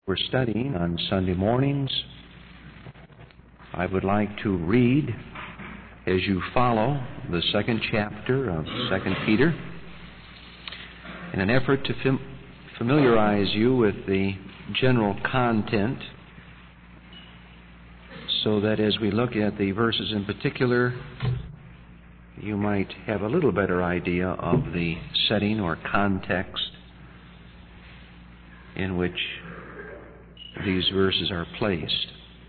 We're studying on Sunday mornings. I would like to read, as you follow, the second chapter of 2 Peter in an effort to familiarize you with the general content so that as we look at the verses in particular, you might have a little better idea of the setting or context in which these verses are placed.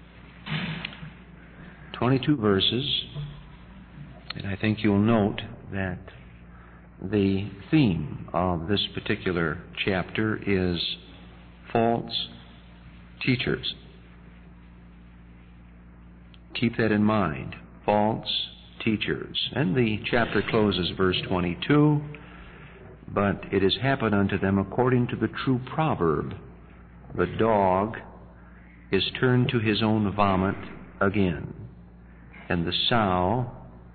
22 verses, and I think you'll note that the theme of this particular chapter is false teachers. Keep that in mind, false teachers. And the chapter closes verse 22, but it has happened unto them according to the true proverb, the dog is turned to his own vomit again, and the sow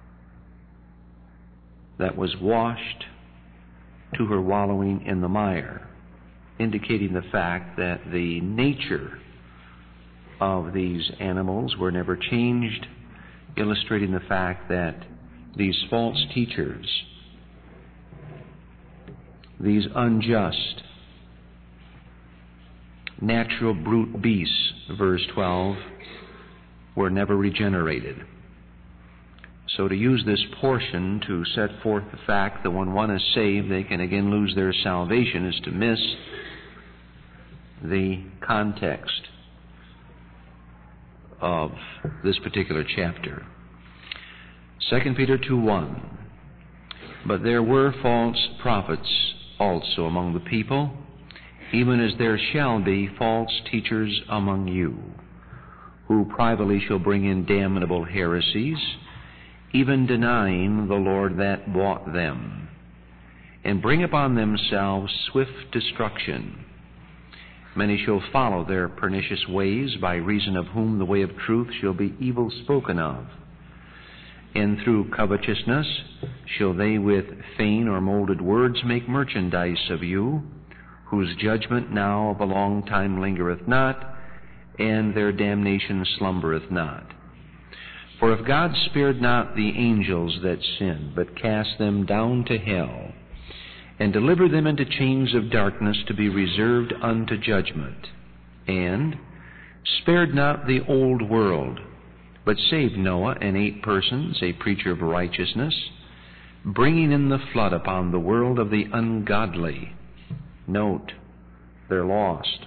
that was washed to her wallowing in the mire, indicating the fact that the nature of these animals were never changed, illustrating the fact that these false teachers, these unjust, natural brute beasts, verse 12, were never regenerated. So to use this portion to set forth the fact that when one is saved, they can again lose their salvation is to miss the context of this particular chapter. 2 Peter 2:1. But there were false prophets also among the people, even as there shall be false teachers among you, who privately shall bring in damnable heresies, even denying the Lord that bought them, and bring upon themselves swift destruction. Many shall follow their pernicious ways, by reason of whom the way of truth shall be evil spoken of. And through covetousness shall they with vain or molded words make merchandise of you, whose judgment now of a long time lingereth not, and their damnation slumbereth not. For if God spared not the angels that sinned, but cast them down to hell, and delivered them into chains of darkness to be reserved unto judgment, and spared not the old world, but saved Noah and 8 persons, a preacher of righteousness, bringing in the flood upon the world of the ungodly. Note, they're lost.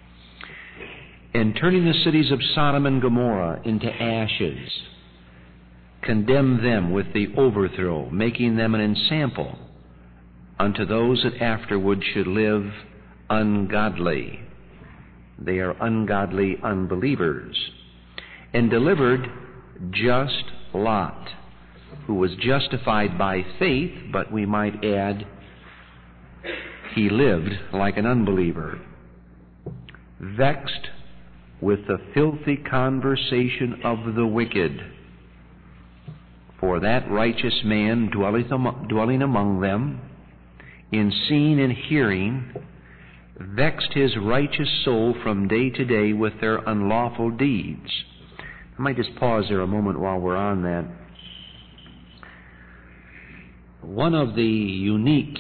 And turning the cities of Sodom and Gomorrah into ashes, condemned them with the overthrow, making them an ensample unto those that afterward should live ungodly. They are ungodly unbelievers. And delivered just Lot, who was justified by faith, but we might add, he lived like an unbeliever, vexed with the filthy conversation of the wicked. For that righteous man dwelling among them, in seeing and hearing, vexed his righteous soul from day to day with their unlawful deeds. I might just pause there a moment while we're on that. One of the unique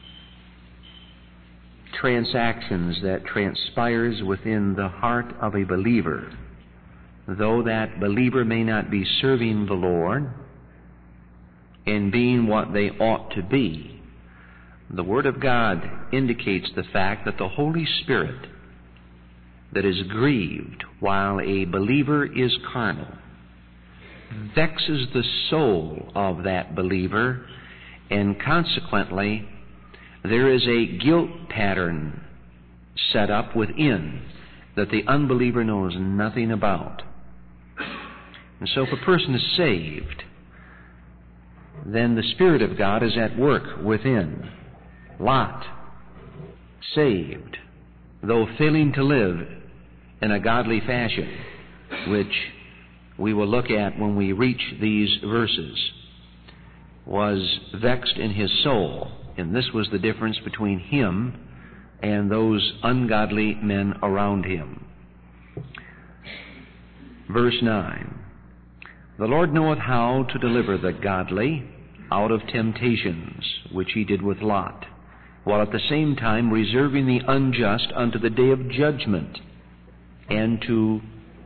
transactions that transpires within the heart of a believer, though that believer may not be serving the Lord and being what they ought to be, the Word of God indicates the fact that the Holy Spirit that is grieved while a believer is carnal vexes the soul of that believer, and consequently there is a guilt pattern set up within that the unbeliever knows nothing about. And so if a person is saved, then the Spirit of God is at work within. Lot, saved, though failing to live in a godly fashion, which we will look at when we reach these verses, was vexed in his soul. And this was the difference between him and those ungodly men around him. Verse 9, the Lord knoweth how to deliver the godly out of temptations, which he did with Lot, while at the same time reserving the unjust unto the day of judgment, and to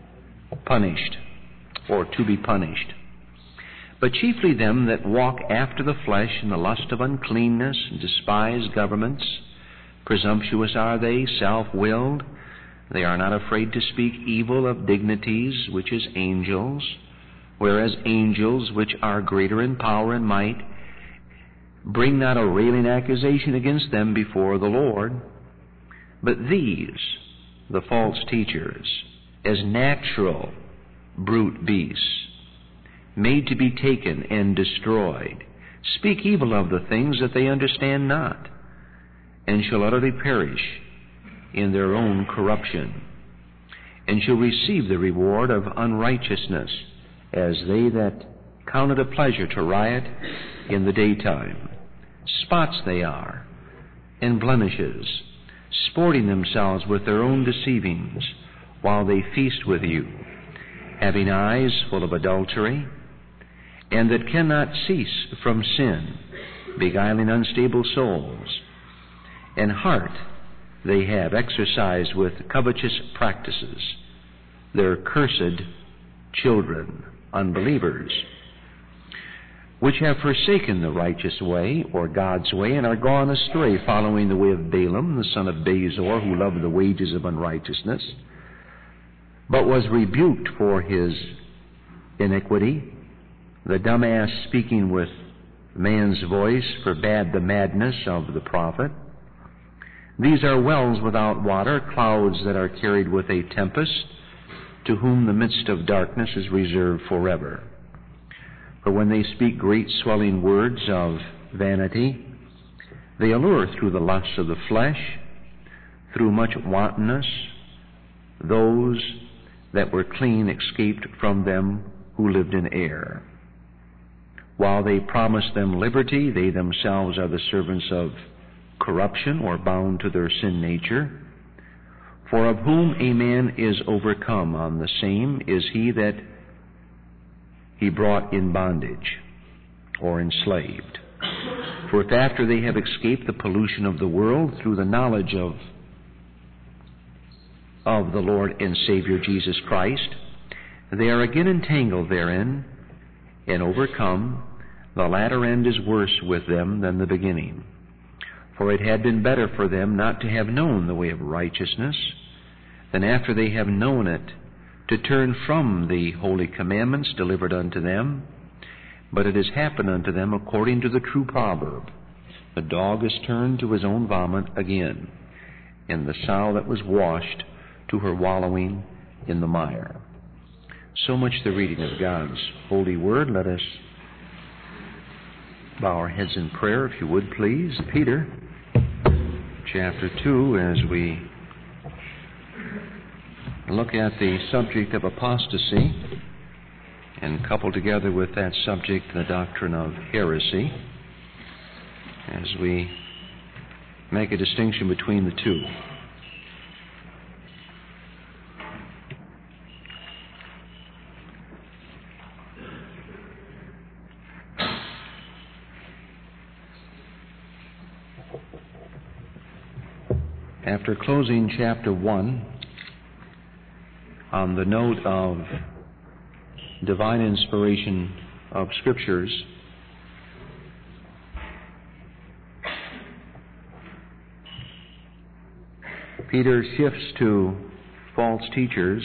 be punished. But chiefly them that walk after the flesh in the lust of uncleanness, and despise governments. Presumptuous are they, self-willed. They are not afraid to speak evil of dignities, which is angels, whereas angels, which are greater in power and might, bring not a railing accusation against them before the Lord. But these, the false teachers, as natural brute beasts, made to be taken and destroyed, speak evil of the things that they understand not, and shall utterly perish in their own corruption, and shall receive the reward of unrighteousness, as they that count it a pleasure to riot in the daytime. Spots they are, and blemishes, sporting themselves with their own deceivings, while they feast with you, having eyes full of adultery, and that cannot cease from sin, beguiling unstable souls. And heart they have exercised with covetous practices, their cursed children, unbelievers, which have forsaken the righteous way, or God's way, and are gone astray, following the way of Balaam, the son of Bezor, who loved the wages of unrighteousness, but was rebuked for his iniquity. The dumb ass, speaking with man's voice, forbade the madness of the prophet. These are wells without water, clouds that are carried with a tempest, to whom the midst of darkness is reserved forever. For when they speak great swelling words of vanity, they allure through the lusts of the flesh, through much wantonness, those that were clean escaped from them who lived in error. While they promise them liberty, they themselves are the servants of corruption, or bound to their sin nature. For of whom a man is overcome, on the same is he that he brought in bondage, or enslaved. For if after they have escaped the pollution of the world through the knowledge of the Lord and Savior Jesus Christ, they are again entangled therein and overcome, the latter end is worse with them than the beginning. For it had been better for them not to have known the way of righteousness, than after they have known it, to turn from the holy commandments delivered unto them. But it has happened unto them according to the true proverb, the dog is turned to his own vomit again, and the sow that was washed to her wallowing in the mire. So much the reading of God's holy word. Let us bow our heads in prayer, if you would, please. Peter, chapter 2, as we look at the subject of apostasy, and couple together with that subject the doctrine of heresy, as we make a distinction between the two. After closing chapter 1 on the note of divine inspiration of Scriptures, Peter shifts to false teachers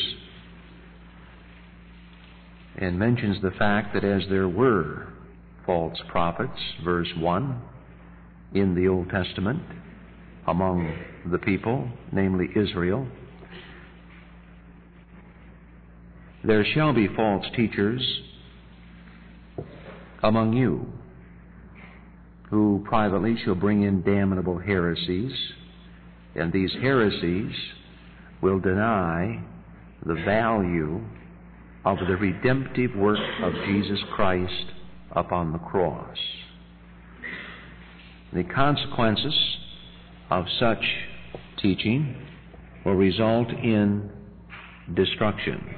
and mentions the fact that as there were false prophets, verse 1, in the Old Testament, among the people, namely Israel, there shall be false teachers among you, who privately shall bring in damnable heresies, and these heresies will deny the value of the redemptive work of Jesus Christ upon the cross. The consequences of such teaching will result in destruction.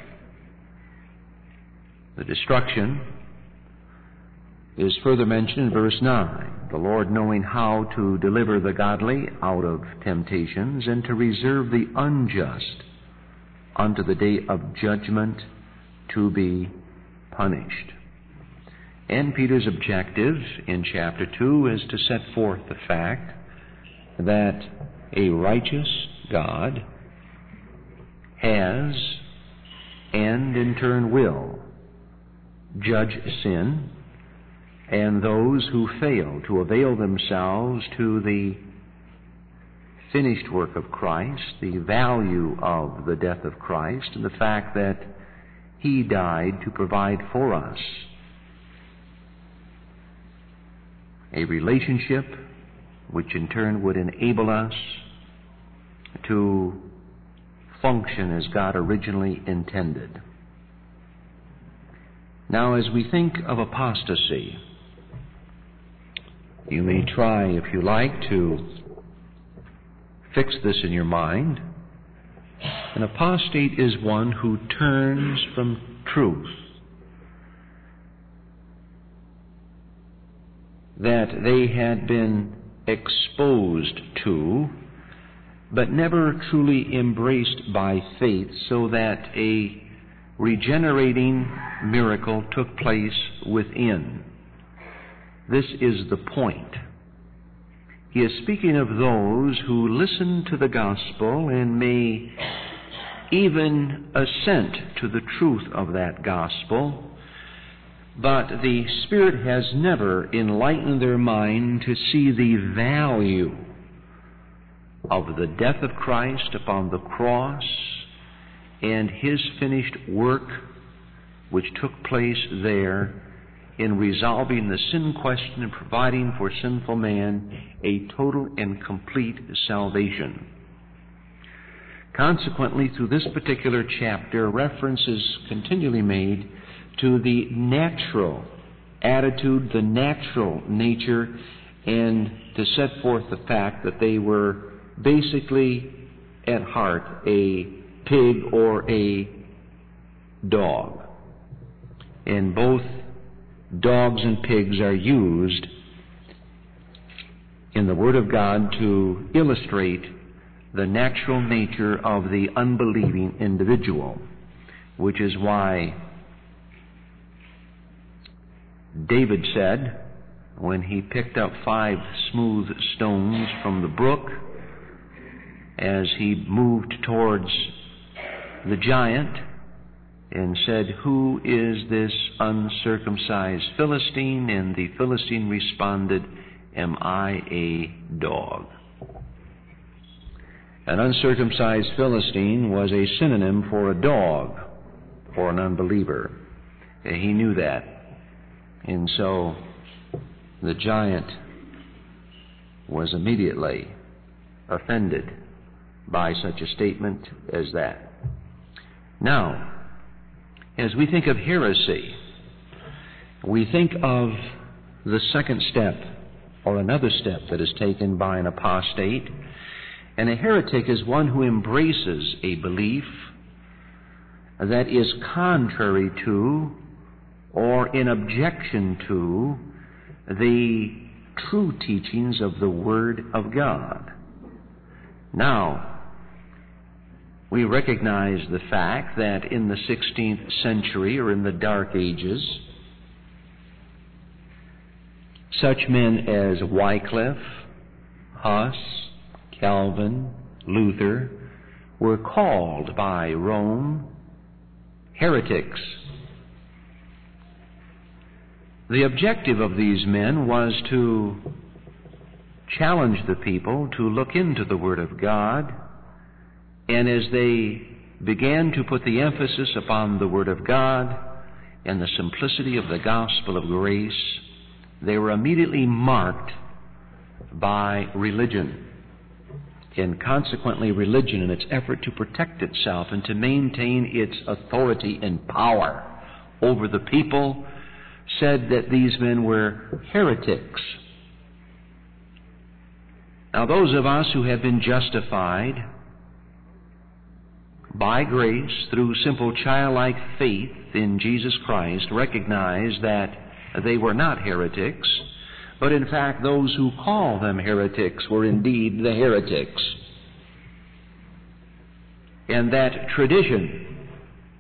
The destruction is further mentioned in verse 9. The Lord knowing how to deliver the godly out of temptations and to reserve the unjust unto the day of judgment to be punished. And Peter's objective in chapter 2 is to set forth the fact that a righteous God has and in turn will judge sin and those who fail to avail themselves to the finished work of Christ, the value of the death of Christ, and the fact that He died to provide for us a relationship which in turn would enable us to function as God originally intended. Now, as we think of apostasy, you may try, if you like, to fix this in your mind. An apostate is one who turns from truth that they had been exposed to, but never truly embraced by faith, so that a regenerating miracle took place within. This is the point. He is speaking of those who listen to the gospel and may even assent to the truth of that gospel, but the Spirit has never enlightened their mind to see the value of the death of Christ upon the cross and His finished work which took place there in resolving the sin question and providing for sinful man a total and complete salvation. Consequently, through this particular chapter, reference is continually made to the natural attitude, the natural nature, and to set forth the fact that they were basically, at heart, a pig or a dog. And both dogs and pigs are used in the Word of God to illustrate the natural nature of the unbelieving individual, which is why David said, when he picked up 5 smooth stones from the brook, as he moved towards the giant, and said, "Who is this uncircumcised Philistine?" And the Philistine responded, "Am I a dog?" An uncircumcised Philistine was a synonym for a dog, for an unbeliever. He knew that. And so the giant was immediately offended by such a statement as that. Now, as we think of heresy, we think of the second step, or another step that is taken by an apostate. And a heretic is one who embraces a belief that is contrary to or in objection to the true teachings of the Word of God. Now, we recognize the fact that in the 16th century, or in the Dark Ages, such men as Wycliffe, Huss, Calvin, Luther were called by Rome heretics. The objective of these men was to challenge the people to look into the Word of God, and as they began to put the emphasis upon the Word of God and the simplicity of the gospel of grace, they were immediately marked by religion. And consequently, religion, in its effort to protect itself and to maintain its authority and power over the people, said that these men were heretics. Now, those of us who have been justified by grace through simple childlike faith in Jesus Christ recognize that they were not heretics, but in fact those who call them heretics were indeed the heretics. And that tradition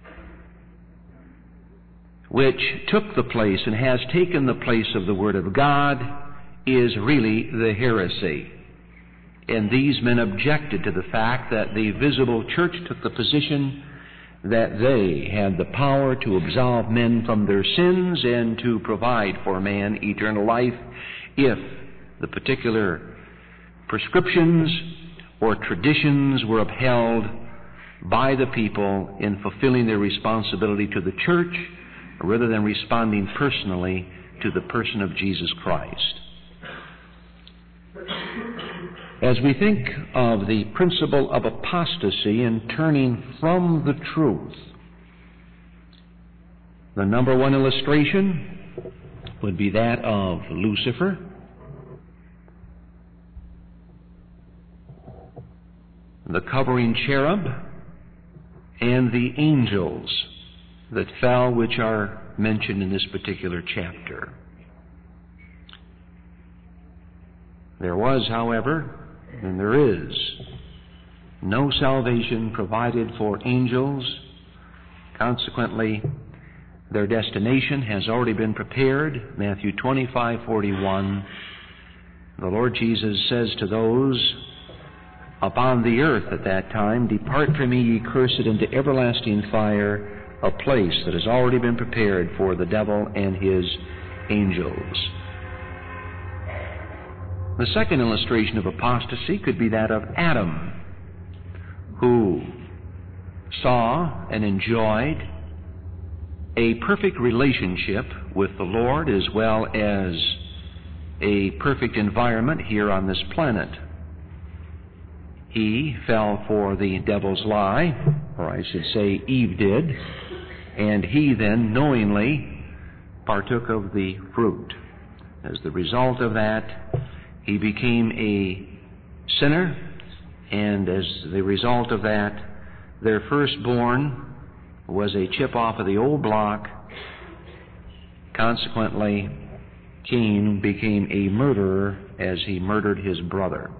which took the place and has taken the place of the Word of God is really the heresy. And these men objected to the fact that the visible church took the position that they had the power to absolve men from their sins and to provide for man eternal life if the particular prescriptions or traditions were upheld by the people in fulfilling their responsibility to the church rather than responding personally to the person of Jesus Christ. As we think of the principle of apostasy and turning from the truth, the number one illustration would be that of Lucifer, the covering cherub, and the angels that fell, which are mentioned in this particular chapter. There was, however, and there is, no salvation provided for angels. Consequently, their destination has already been prepared. Matthew 25:41, the Lord Jesus says to those upon the earth at that time, "Depart from me, ye cursed, into everlasting fire, a place that has already been prepared for the devil and his angels." The second illustration of apostasy could be that of Adam, who saw and enjoyed a perfect relationship with the Lord as well as a perfect environment here on this planet. He fell for the devil's lie, or I should say Eve did, and he then knowingly partook of the fruit. As the result of that, he became a sinner, and as the result of that, their firstborn was a chip off of the old block. Consequently, Cain became a murderer as he murdered his brother.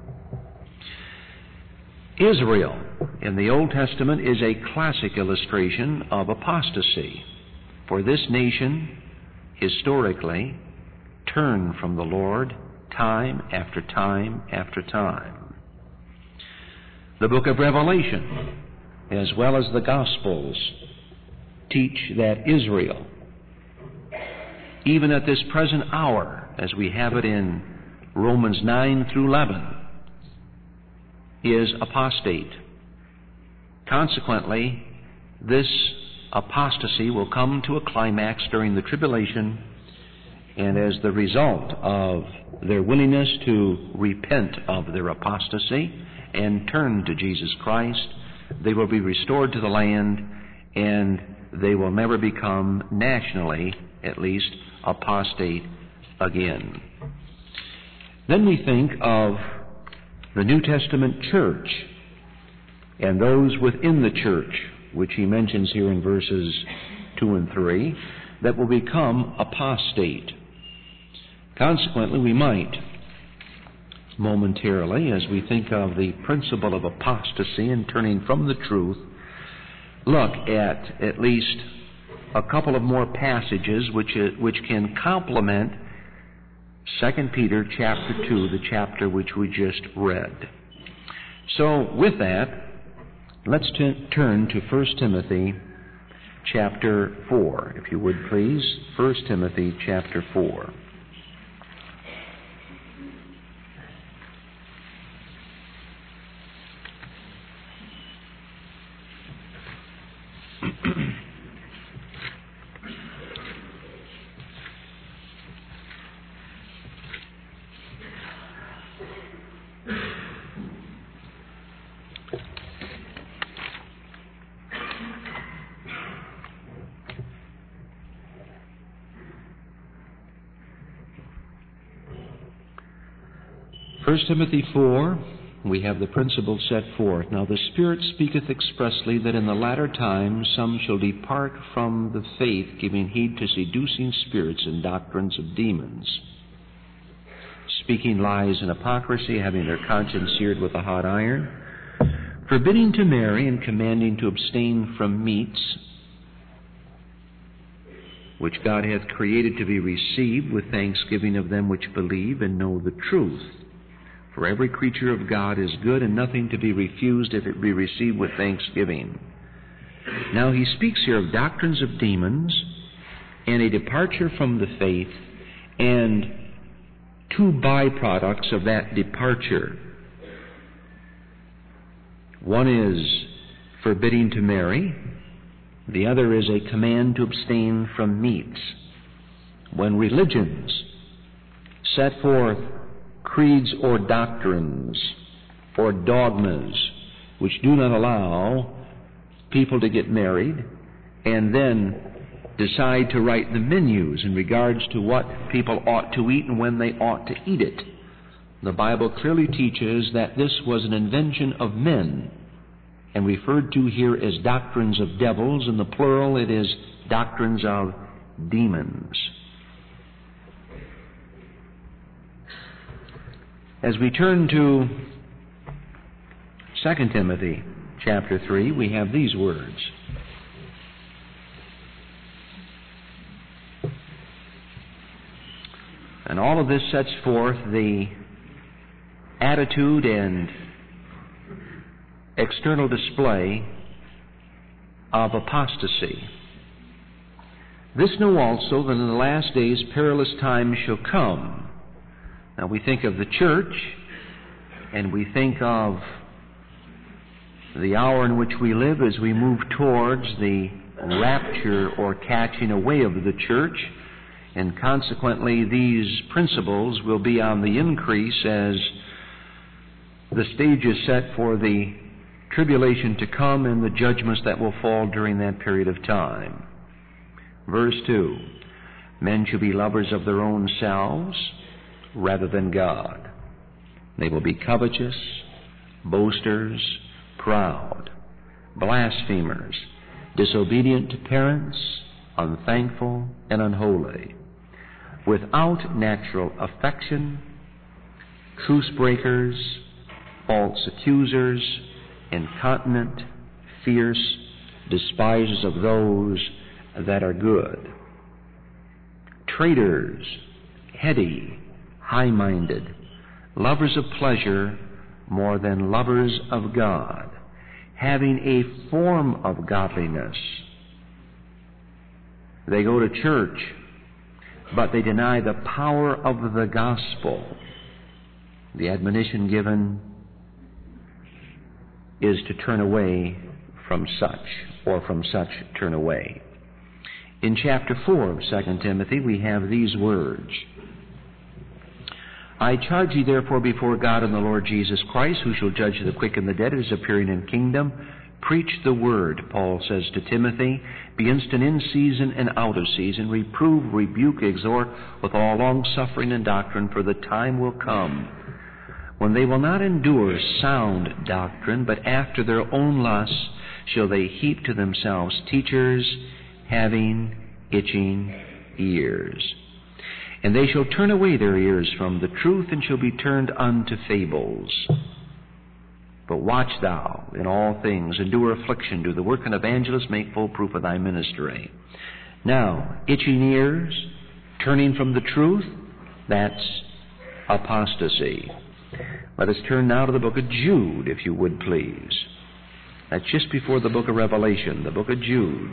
Israel in the Old Testament is a classic illustration of apostasy, for this nation historically turned from the Lord time after time after time. The book of Revelation, as well as the Gospels, teach that Israel, even at this present hour, as we have it in Romans 9 through 11, is apostate. Consequently, this apostasy will come to a climax during the tribulation, and as the result of their willingness to repent of their apostasy and turn to Jesus Christ, they will be restored to the land, and they will never become nationally, at least, apostate again. Then we think of the New Testament church and those within the church, which he mentions here in verses 2 and 3, that will become apostate. Consequently, we might momentarily, as we think of the principle of apostasy and turning from the truth, look at least a couple of more passages which can complement 2 Peter chapter 2, the chapter which we just read. So, with that, let's turn to 1 Timothy chapter 4, if you would please. 1 Timothy chapter 4. 1 Timothy 4, we have the principle set forth. Now the Spirit speaketh expressly that in the latter times some shall depart from the faith, giving heed to seducing spirits and doctrines of demons, speaking lies and hypocrisy, having their conscience seared with a hot iron, forbidding to marry and commanding to abstain from meats, which God hath created to be received with thanksgiving of them which believe and know the truth. For every creature of God is good, and nothing to be refused if it be received with thanksgiving. Now he speaks here of doctrines of demons, and a departure from the faith, and two byproducts of that departure. One is forbidding to marry. The other is a command to abstain from meats. When religions set forth creeds or doctrines or dogmas which do not allow people to get married, and then decide to write the menus in regards to what people ought to eat and when they ought to eat it, the Bible clearly teaches that this was an invention of men, and referred to here as doctrines of devils. In the plural, it is doctrines of demons. As we turn to 2 Timothy chapter 3, we have these words. And all of this sets forth the attitude and external display of apostasy. This know also that in the last days perilous times shall come. Now we think of the church, and we think of the hour in which we live as we move towards the rapture or catching away of the church, and consequently these principles will be on the increase as the stage is set for the tribulation to come and the judgments that will fall during that period of time. Verse 2, men shall be lovers of their own selves rather than God. They will be covetous, boasters, proud, blasphemers, disobedient to parents, unthankful, and unholy, without natural affection, truce breakers, false accusers, incontinent, fierce, despisers of those that are good, traitors, heady, high-minded, lovers of pleasure more than lovers of God, having a form of godliness. They go to church, but they deny the power of the gospel. The admonition given is to turn away from such, or from such turn away. In chapter 4 of 2 Timothy, we have these words. I charge ye therefore before God and the Lord Jesus Christ, who shall judge the quick and the dead at his appearing in kingdom, preach the word, Paul says to Timothy, be instant in season and out of season, reprove, rebuke, exhort with all longsuffering and doctrine, for the time will come when they will not endure sound doctrine, but after their own lusts shall they heap to themselves teachers having itching ears. And they shall turn away their ears from the truth, and shall be turned unto fables. But watch thou in all things, endure affliction, do the work of an evangelist, make full proof of thy ministry. Now, itching ears, turning from the truth, that's apostasy. Let us turn now to the book of Jude, if you would please. That's just before the book of Revelation, the book of Jude.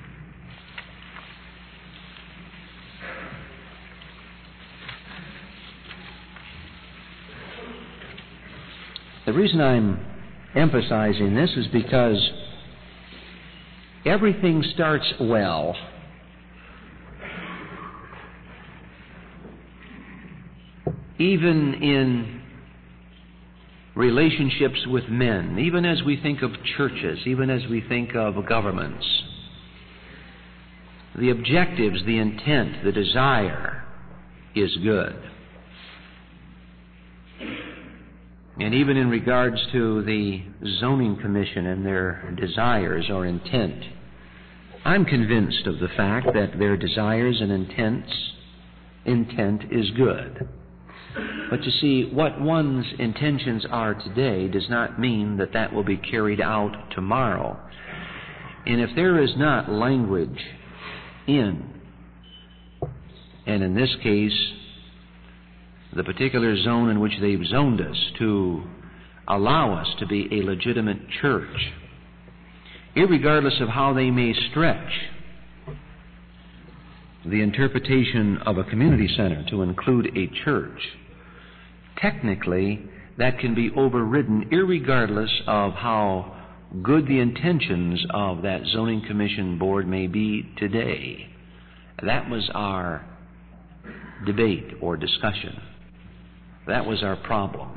The reason I'm emphasizing this is because everything starts well. Even in relationships with men, even as we think of churches, even as we think of governments, the objectives, the intent, the desire is good. And even in regards to the zoning commission and their desires or intent, I'm convinced of the fact that their desires and intent is good. But you see, what one's intentions are today does not mean that that will be carried out tomorrow. And if there is not language in, and in this case, the particular zone in which they've zoned us to allow us to be a legitimate church, irregardless of how they may stretch the interpretation of a community center to include a church, technically that can be overridden irregardless of how good the intentions of that zoning commission board may be today. That was our debate or discussion. That was our problem.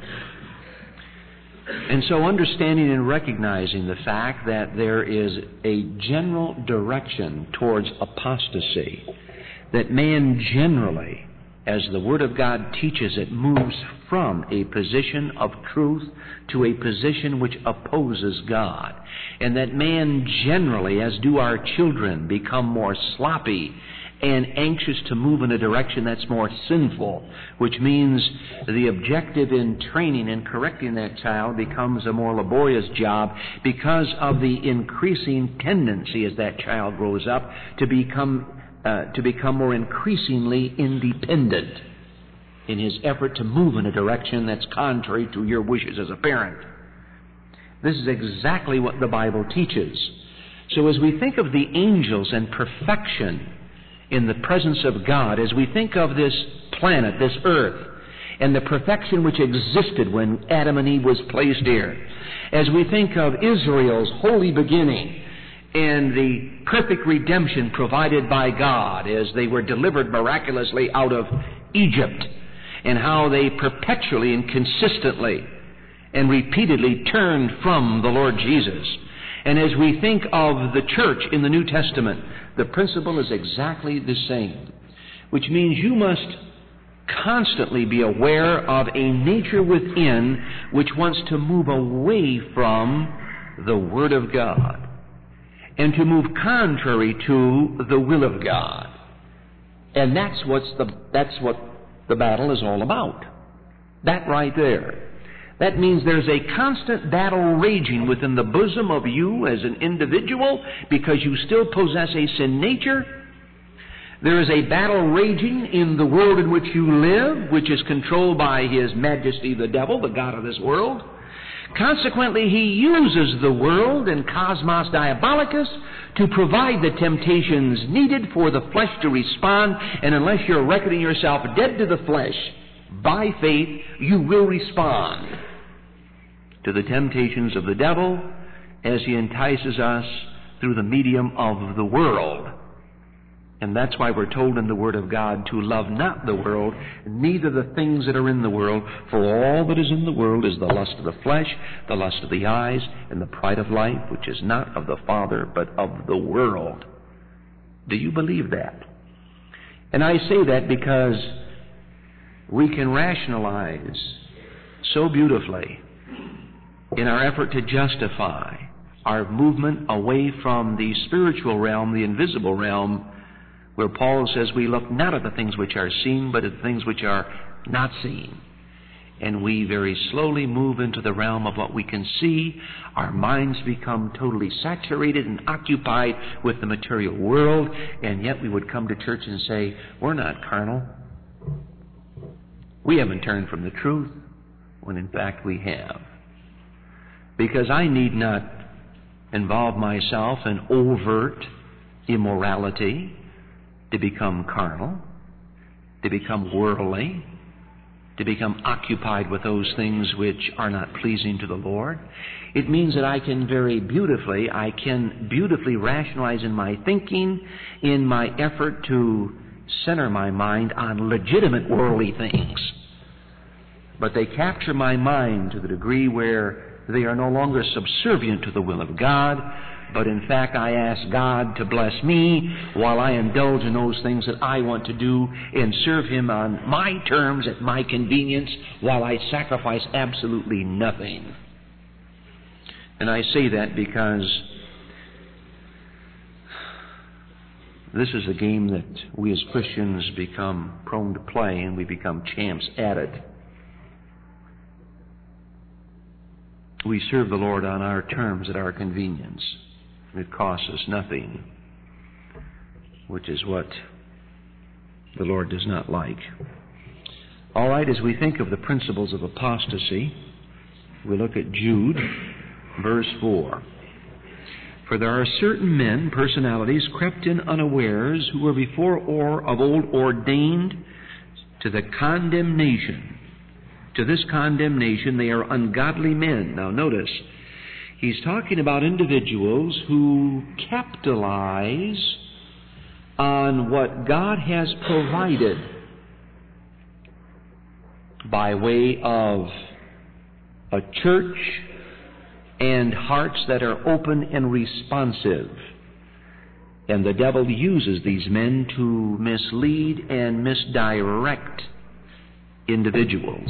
And so understanding and recognizing the fact that there is a general direction towards apostasy, that man generally, as the Word of God teaches it, moves from a position of truth to a position which opposes God, and that man generally, as do our children, become more sloppy and anxious to move in a direction that's more sinful, which means the objective in training and correcting that child becomes a more laborious job because of the increasing tendency as that child grows up to become more increasingly independent in his effort to move in a direction that's contrary to your wishes as a parent. This is exactly what the Bible teaches. So as we think of the angels and perfection in the presence of God, as we think of this planet, this earth, and the perfection which existed when Adam and Eve was placed here, as we think of Israel's holy beginning and the perfect redemption provided by God as they were delivered miraculously out of Egypt, and how they perpetually and consistently and repeatedly turned from the Lord Jesus. And as we think of the church in the New Testament, the principle is exactly the same, which means you must constantly be aware of a nature within which wants to move away from the Word of God and to move contrary to the will of God. And that's what the battle is all about. That right there. That means there's a constant battle raging within the bosom of you as an individual because you still possess a sin nature. There is a battle raging in the world in which you live, which is controlled by his majesty, the devil, the god of this world. Consequently, he uses the world and cosmos diabolicus to provide the temptations needed for the flesh to respond, and unless you're reckoning yourself dead to the flesh, by faith, you will respond to the temptations of the devil as he entices us through the medium of the world. And that's why we're told in the Word of God to love not the world, neither the things that are in the world, for all that is in the world is the lust of the flesh, the lust of the eyes, and the pride of life, which is not of the Father, but of the world. Do you believe that? And I say that because we can rationalize so beautifully in our effort to justify our movement away from the spiritual realm, the invisible realm, where Paul says we look not at the things which are seen, but at the things which are not seen. And we very slowly move into the realm of what we can see. Our minds become totally saturated and occupied with the material world, and yet we would come to church and say, we're not carnal. We haven't turned from the truth, when in fact we have. Because I need not involve myself in overt immorality to become carnal, to become worldly, to become occupied with those things which are not pleasing to the Lord. It means that I can beautifully rationalize in my thinking, in my effort to center my mind on legitimate worldly things. But they capture my mind to the degree where They are no longer subservient to the will of God, but in fact I ask God to bless me while I indulge in those things that I want to do and serve Him on my terms at my convenience while I sacrifice absolutely nothing. And I say that because this is a game that we as Christians become prone to play, and we become champs at it. We serve the Lord on our terms at our convenience. It costs us nothing, which is what the Lord does not like. All right, as we think of the principles of apostasy, we look at Jude, verse 4. For there are certain men, personalities, crept in unawares, who were before of old ordained to the condemnation. To this condemnation they are ungodly men. Now notice, he's talking about individuals who capitalize on what God has provided by way of a church and hearts that are open and responsive. And the devil uses these men to mislead and misdirect individuals.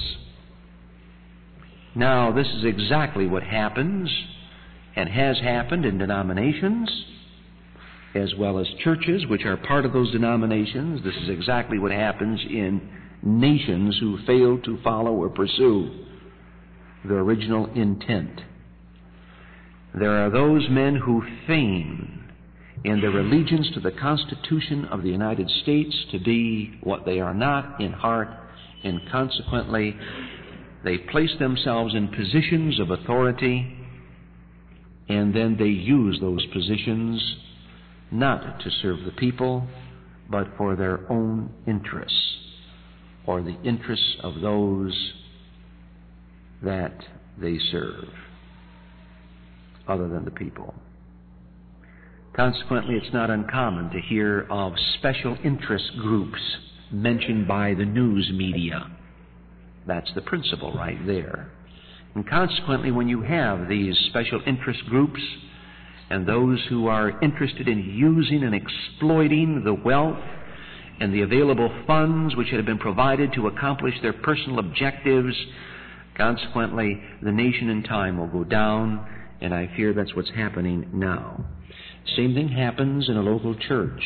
Now, this is exactly what happens and has happened in denominations as well as churches which are part of those denominations. This is exactly what happens in nations who fail to follow or pursue the original intent. There are those men who feign in their allegiance to the Constitution of the United States to be what they are not in heart, and consequently they place themselves in positions of authority, and then they use those positions not to serve the people, but for their own interests, or the interests of those that they serve, other than the people. Consequently, it's not uncommon to hear of special interest groups mentioned by the news media. That's the principle right there. And consequently, when you have these special interest groups and those who are interested in using and exploiting the wealth and the available funds which have been provided to accomplish their personal objectives, consequently, the nation in time will go down, and I fear that's what's happening now. Same thing happens in a local church.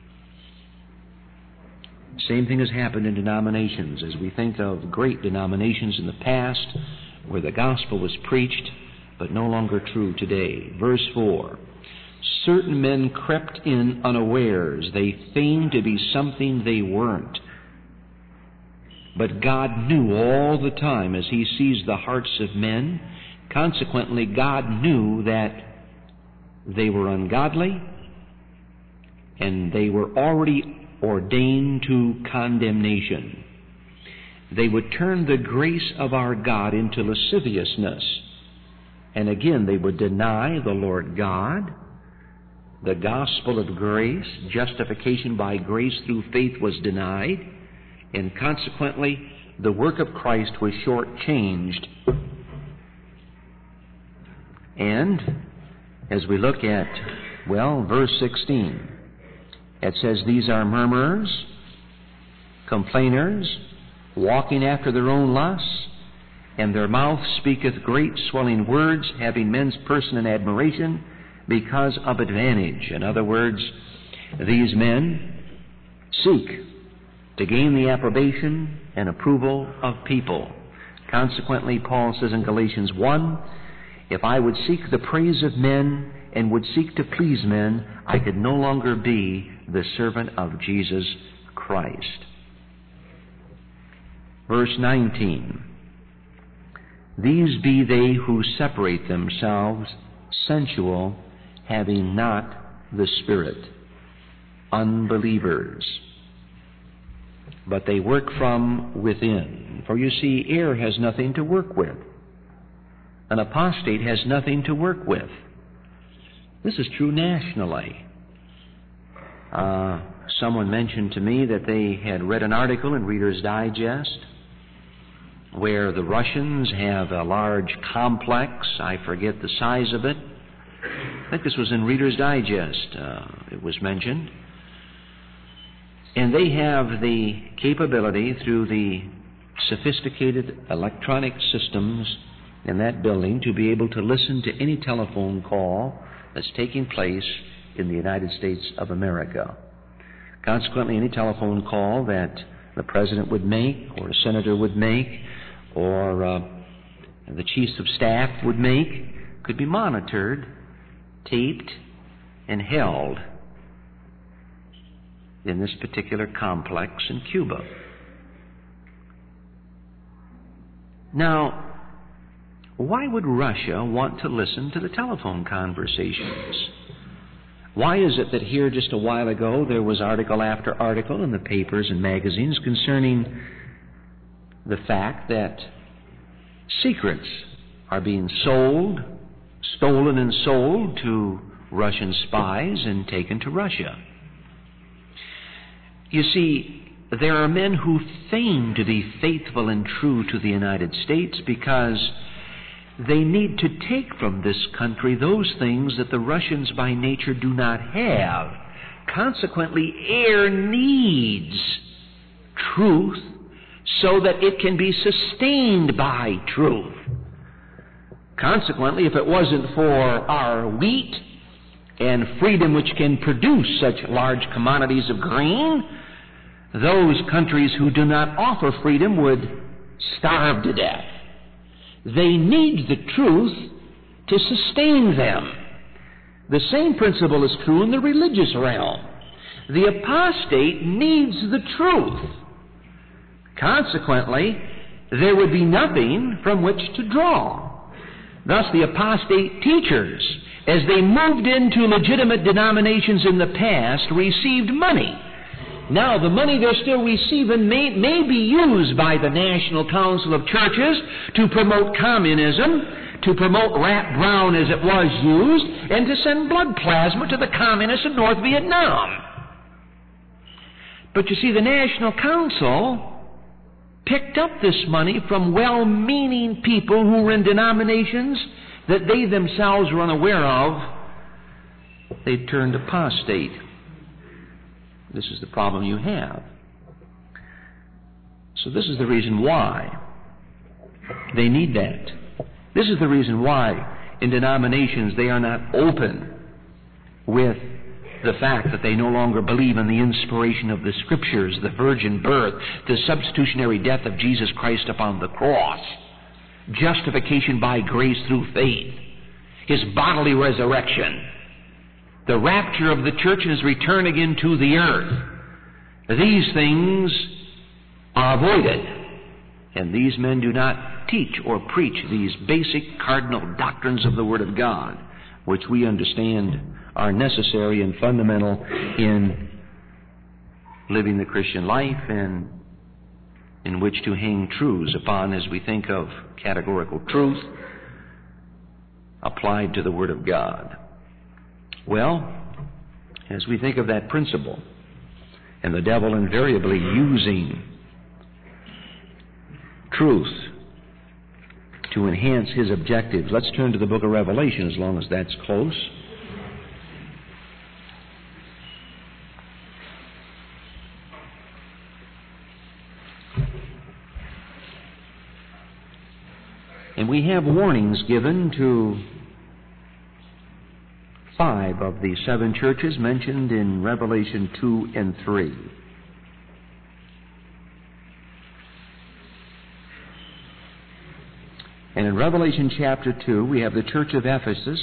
Same thing has happened in denominations, as we think of great denominations in the past where the gospel was preached, but no longer true today. Verse 4, certain men crept in unawares. They feigned to be something they weren't. But God knew all the time, as He sees the hearts of men. Consequently, God knew that they were ungodly, and they were already ordained to condemnation. They would turn the grace of our God into lasciviousness. And again, they would deny the Lord God. The gospel of grace, justification by grace through faith, was denied. And consequently, the work of Christ was shortchanged. And as we look at, verse 16, it says, these are murmurers, complainers, walking after their own lusts, and their mouth speaketh great swelling words, having men's person in admiration because of advantage. In other words, these men seek to gain the approbation and approval of people. Consequently, Paul says in Galatians 1, if I would seek the praise of men and would seek to please men, I could no longer be the servant of Jesus Christ. Verse 19, these be they who separate themselves, sensual, having not the Spirit, unbelievers. But they work from within. For you see, air has nothing to work with. An apostate has nothing to work with. This is true nationally. Someone mentioned to me that they had read an article in Reader's Digest where the Russians have a large complex. I forget the size of it. I think this was in Reader's Digest. It was mentioned. And they have the capability through the sophisticated electronic systems in that building to be able to listen to any telephone call that's taking place in the United States of America. Consequently, any telephone call that the President would make, or a Senator would make, or the Chiefs of Staff would make, could be monitored, taped, and held in this particular complex in Cuba. Now, why would Russia want to listen to the telephone conversations? Why is it that here just a while ago there was article after article in the papers and magazines concerning the fact that secrets are being stolen and sold to Russian spies and taken to Russia? You see, there are men who feign to be faithful and true to the United States because they need to take from this country those things that the Russians by nature do not have. Consequently, air needs truth so that it can be sustained by truth. Consequently, if it wasn't for our wheat and freedom which can produce such large commodities of grain, those countries who do not offer freedom would starve to death. They need the truth to sustain them. The same principle is true in the religious realm. The apostate needs the truth. Consequently, there would be nothing from which to draw. Thus, the apostate teachers, as they moved into legitimate denominations in the past, received money. Now, the money they're still receiving may be used by the National Council of Churches to promote communism, to promote Rat Brown as it was used, and to send blood plasma to the communists in North Vietnam. But you see, the National Council picked up this money from well-meaning people who were in denominations that they themselves were unaware of. They turned apostate. This is the problem you have. So this is the reason why they need that. This is the reason why in denominations they are not open with the fact that they no longer believe in the inspiration of the Scriptures, the virgin birth, the substitutionary death of Jesus Christ upon the cross, justification by grace through faith, His bodily resurrection, the rapture of the church and His return again to the earth. These things are avoided, and these men do not teach or preach these basic cardinal doctrines of the Word of God, which we understand are necessary and fundamental in living the Christian life and in which to hang truths upon as we think of categorical truth applied to the Word of God. Well, as we think of that principle, and the devil invariably using truth to enhance his objectives, let's turn to the book of Revelation as long as that's close. And we have warnings given to 5 of the 7 churches mentioned in Revelation 2 and 3. And in Revelation chapter 2, we have the church of Ephesus,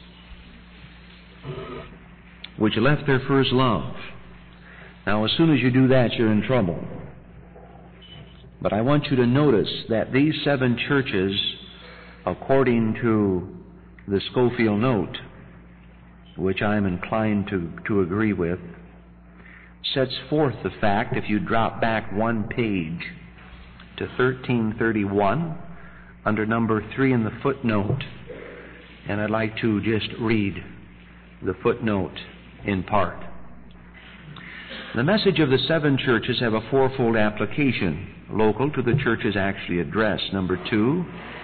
which left their first love. Now, as soon as you do that, you're in trouble. But I want you to notice that these 7 churches, according to the Scofield note, which I'm inclined to agree with, sets forth the fact, if you drop back one page to 1331, under number 3 in the footnote, and I'd like to just read the footnote in part. The message of the 7 churches have a fourfold application. local to the churches actually addressed. Number 2,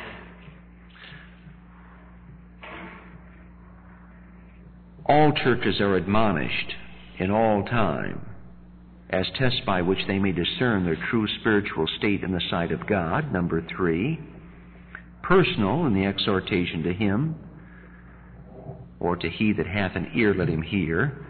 all churches are admonished in all time as tests by which they may discern their true spiritual state in the sight of God. Number 3, personal in the exhortation to him, or to he that hath an ear, let him hear,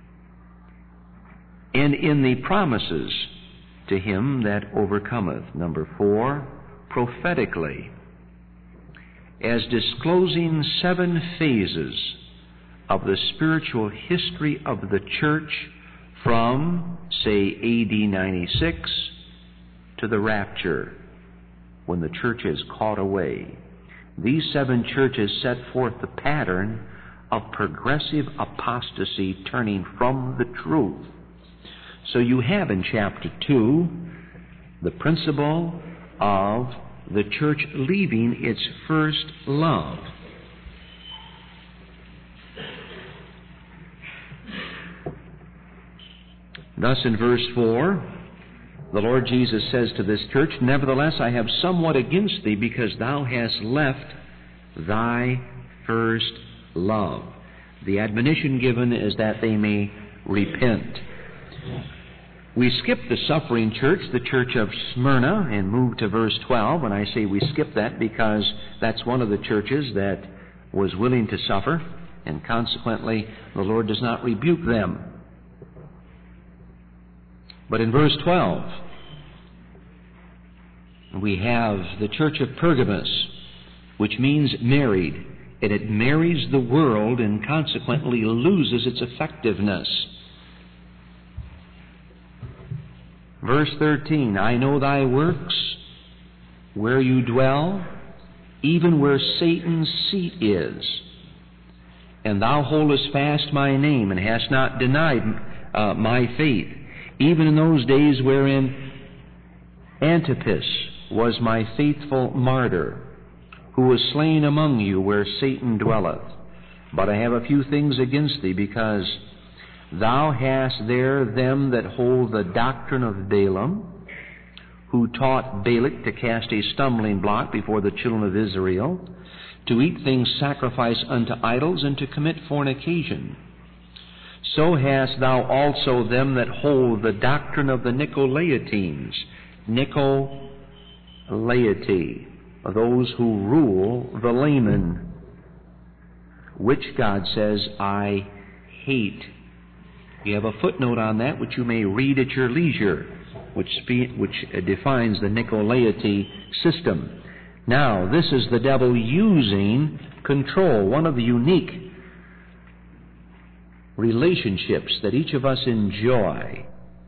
and in the promises to him that overcometh. Number 4, prophetically, as disclosing 7 phases of the spiritual history of the church from, say, A.D. 96 to the rapture, when the church is caught away. These 7 churches set forth the pattern of progressive apostasy turning from the truth. So you have in chapter 2 the principle of the church leaving its first love. Thus in verse 4, the Lord Jesus says to this church, "Nevertheless, I have somewhat against thee, because thou hast left thy first love." The admonition given is that they may repent. We skip the suffering church, the church of Smyrna, and move to verse 12. And I say we skip that because that's one of the churches that was willing to suffer, and consequently the Lord does not rebuke them. But in verse 12, we have the church of Pergamos, which means married, and it marries the world and consequently loses its effectiveness. Verse 13, "I know thy works, where you dwell, even where Satan's seat is. And thou holdest fast my name, and hast not denied my faith, even in those days wherein Antipas was my faithful martyr, who was slain among you where Satan dwelleth. But I have a few things against thee, because thou hast there them that hold the doctrine of Balaam, who taught Balak to cast a stumbling block before the children of Israel, to eat things sacrificed unto idols, and to commit fornication. So hast thou also them that hold the doctrine of the Nicolaitans." Nicolaity, those who rule the laymen, which God says, "I hate." You have a footnote on that, which you may read at your leisure, which defines the Nicolaity system. Now, this is the devil using control. One of the unique relationships that each of us enjoy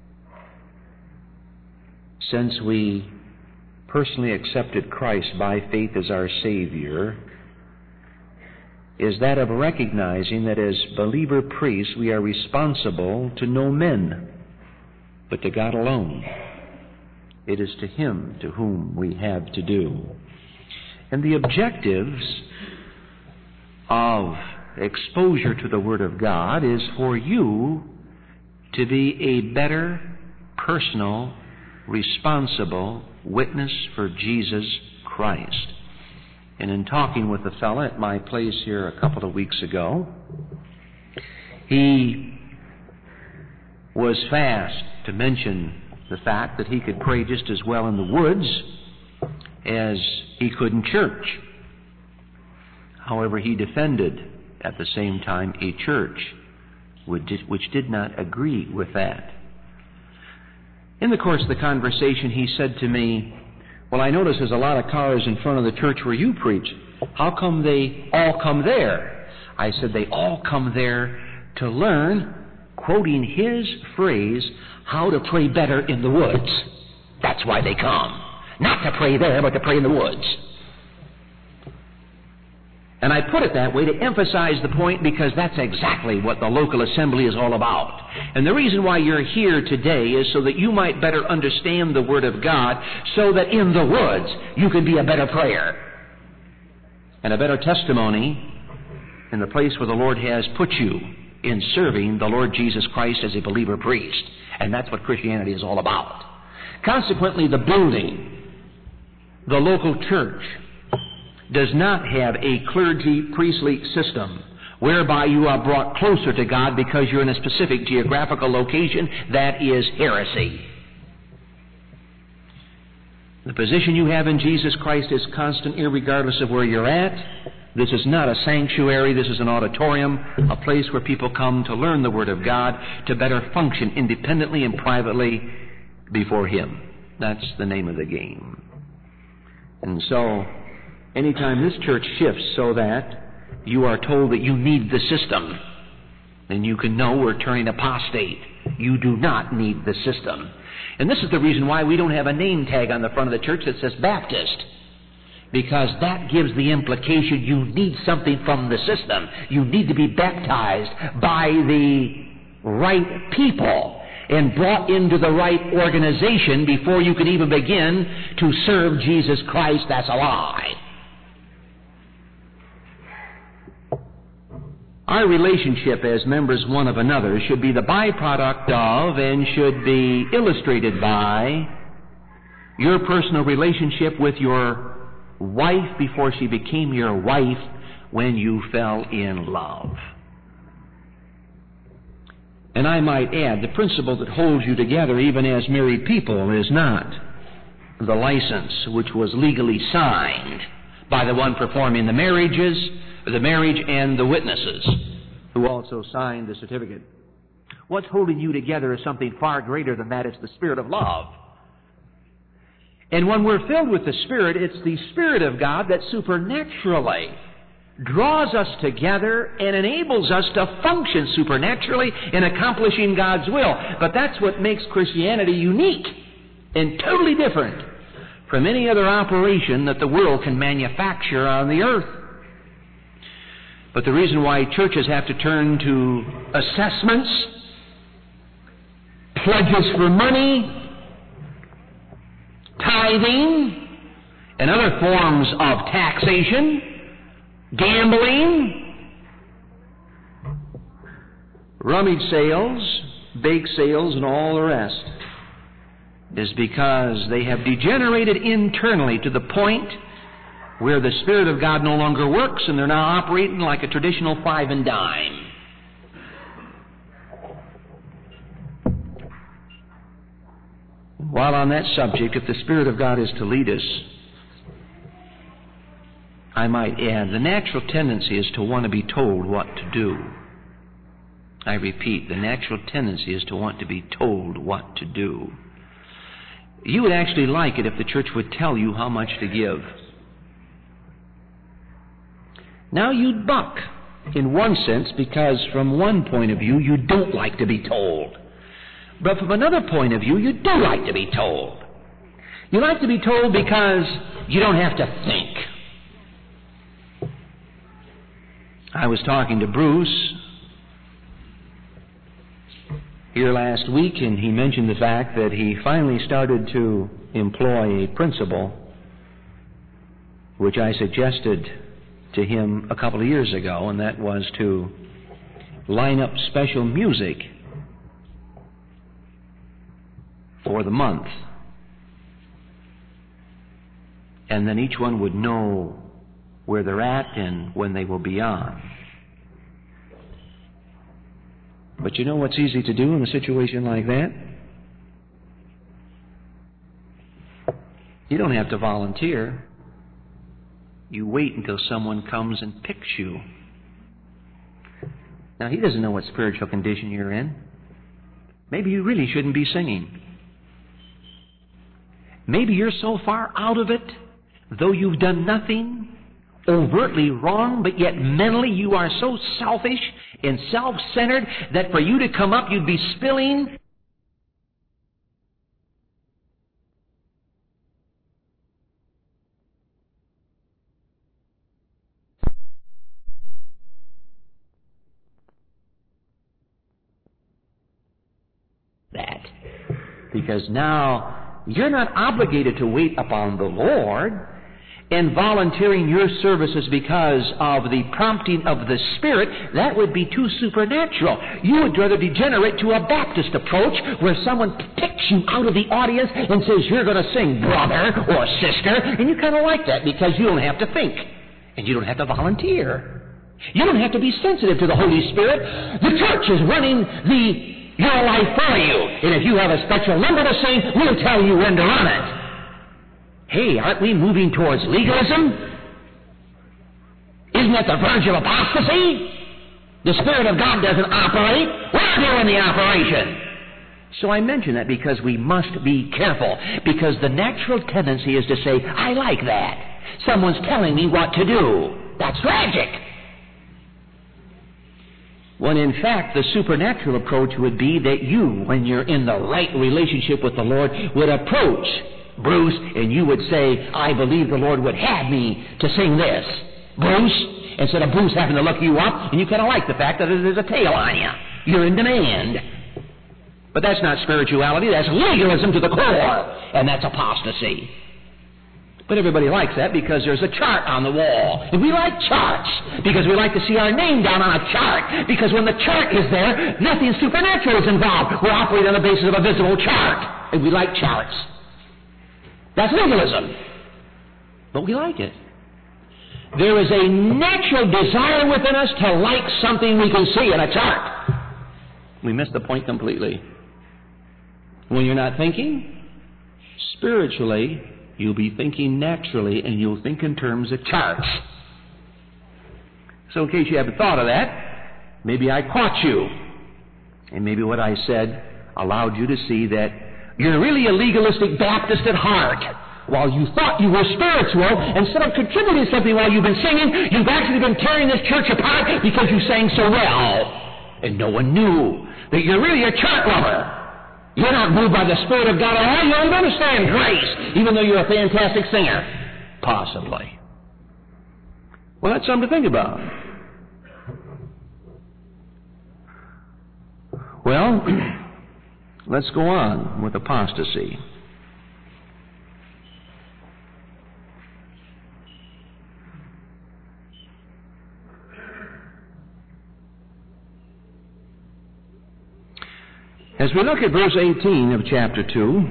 since we personally accepted Christ by faith as our Savior is that of recognizing that as believer priests we are responsible to no men, but to God alone. It is to Him to whom we have to do. And the objectives of exposure to the Word of God is for you to be a better, personal, responsible witness for Jesus Christ. And in talking with a fellow at my place here a couple of weeks ago, he was fast to mention the fact that he could pray just as well in the woods as he could in church. However, he defended at the same time a church which did not agree with that. In the course of the conversation, he said to me, "Well, I notice there's a lot of cars in front of the church where you preach. How come they all come there?" I said, "They all come there to learn," quoting his phrase, "how to pray better in the woods. That's why they come. Not to pray there, but to pray in the woods." And I put it that way to emphasize the point because that's exactly what the local assembly is all about. And the reason why you're here today is so that you might better understand the Word of God, so that in the woods you can be a better prayer and a better testimony in the place where the Lord has put you in serving the Lord Jesus Christ as a believer priest. And that's what Christianity is all about. Consequently, the building, the local church, does not have a clergy-priestly system whereby you are brought closer to God because you're in a specific geographical location. That is heresy. The position you have in Jesus Christ is constant irregardless of where you're at. This is not a sanctuary. This is an auditorium, a place where people come to learn the Word of God, to better function independently and privately before Him. That's the name of the game. And so, anytime this church shifts so that you are told that you need the system, then you can know we're turning apostate. You do not need the system. And this is the reason why we don't have a name tag on the front of the church that says Baptist. Because that gives the implication you need something from the system. You need to be baptized by the right people and brought into the right organization before you can even begin to serve Jesus Christ. That's a lie. Our relationship as members one of another should be the byproduct of and should be illustrated by your personal relationship with your wife before she became your wife when you fell in love. And I might add, the principle that holds you together even as married people is not the license which was legally signed by the one performing the marriage and the witnesses who also signed the certificate. What's holding you together is something far greater than that. It's the Spirit of love. And when we're filled with the Spirit, it's the Spirit of God that supernaturally draws us together and enables us to function supernaturally in accomplishing God's will. But that's what makes Christianity unique and totally different from any other operation that the world can manufacture on the earth. But the reason why churches have to turn to assessments, pledges for money, tithing, and other forms of taxation, gambling, rummage sales, bake sales, and all the rest, is because they have degenerated internally to the point where the Spirit of God no longer works, and they're now operating like a traditional five and dime. While on that subject, if the Spirit of God is to lead us, I might add, the natural tendency is to want to be told what to do. I repeat, the natural tendency is to want to be told what to do. You would actually like it if the church would tell you how much to give. Now you'd buck, in one sense, because from one point of view you don't like to be told. But from another point of view, you do like to be told. You like to be told because you don't have to think. I was talking to Bruce here last week, and he mentioned the fact that he finally started to employ a principle which I suggested to him a couple of years ago, and that was to line up special music for the month. And then each one would know where they're at and when they will be on. But you know what's easy to do in a situation like that? You don't have to volunteer. You wait until someone comes and picks you. Now, he doesn't know what spiritual condition you're in. Maybe you really shouldn't be singing. Maybe you're so far out of it, though you've done nothing overtly wrong, but yet mentally you are so selfish and self-centered that for you to come up you'd be spilling that. Because now you're not obligated to wait upon the Lord. and volunteering your services because of the prompting of the Spirit, that would be too supernatural. You would rather degenerate to a Baptist approach where someone picks you out of the audience and says, you're going to sing, brother or sister, and you kind of like that because you don't have to think, and you don't have to volunteer. You don't have to be sensitive to the Holy Spirit. The church is running your life for you, and if you have a special number to sing, we'll tell you when to run it. Hey, aren't we moving towards legalism? Isn't that the verge of apostasy? The Spirit of God doesn't operate. We're doing the operation. So I mention that because we must be careful, because the natural tendency is to say, I like that. Someone's telling me what to do. That's tragic. When in fact the supernatural approach would be that you, when you're in the right relationship with the Lord, would approach Bruce, and you would say, I believe the Lord would have me to sing this. Bruce, instead of Bruce having to look you up, and you kind of like the fact that there's a tail on you. You're in demand. But that's not spirituality, that's legalism to the core, and that's apostasy. But everybody likes that because there's a chart on the wall. And we like charts because we like to see our name down on a chart, because when the chart is there, nothing supernatural is involved. We're operating on the basis of a visible chart, and we like charts. That's legalism. But we like it. There is a natural desire within us to like something we can see in a chart. We miss the point completely. When you're not thinking, spiritually, you'll be thinking naturally, and you'll think in terms of charts. So in case you haven't thought of that, maybe I caught you. And maybe what I said allowed you to see that you're really a legalistic Baptist at heart. While you thought you were spiritual, instead of contributing something while you've been singing, you've actually been tearing this church apart because you sang so well. And no one knew that you're really a chart lover. You're not moved by the Spirit of God at all. You don't understand grace, even though you're a fantastic singer. Possibly. Well, that's something to think about. Well, let's go on with apostasy. As we look at verse 18 of chapter 2,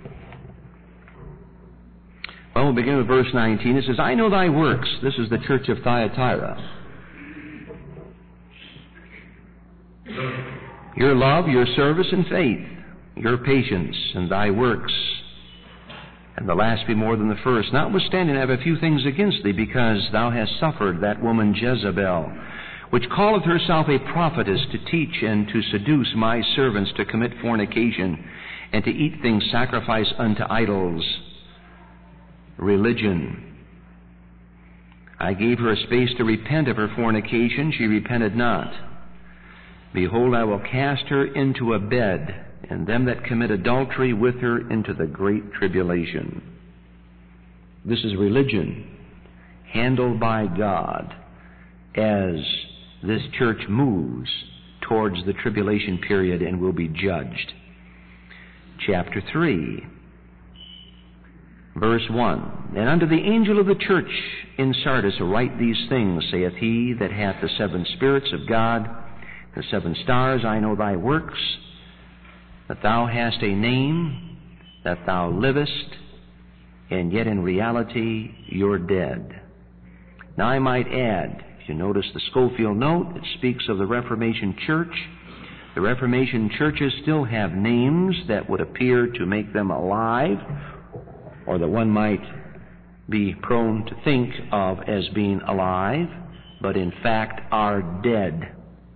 well, we'll begin with verse 19. It says, I know thy works. This is the church of Thyatira. Your love, your service and faith, your patience, and thy works, and the last be more than the first. Notwithstanding, I have a few things against thee, because thou hast suffered that woman Jezebel, which calleth herself a prophetess, to teach and to seduce my servants to commit fornication, and to eat things sacrificed unto idols. Religion. I gave her a space to repent of her fornication. She repented not. Behold, I will cast her into a bed, and them that commit adultery with her into the great tribulation. This is religion, handled by God, as this church moves towards the tribulation period and will be judged. Chapter 3, verse 1. And unto the angel of the church in Sardis write these things, saith he that hath the 7 spirits of God, the 7 stars. I know thy works, that thou hast a name, that thou livest, and yet in reality you're dead. Now I might add, if you notice the Schofield note, it speaks of the Reformation Church. The Reformation churches still have names that would appear to make them alive, or that one might be prone to think of as being alive, but in fact are dead.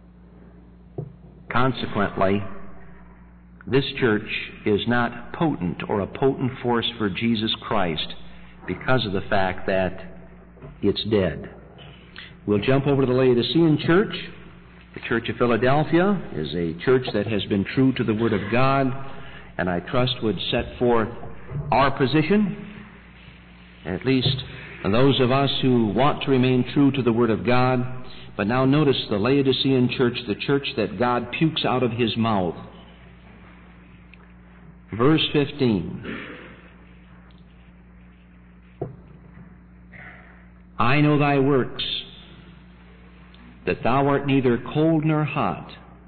Consequently, this church is not potent or a potent force for Jesus Christ because of the fact that it's dead. We'll jump over to the Laodicean church. The Church of Philadelphia is a church that has been true to the Word of God, and I trust would set forth our position, at least those of us who want to remain true to the Word of God. But now notice the Laodicean church, the church that God pukes out of His mouth. Verse 15. I know thy works, that thou art neither cold nor hot.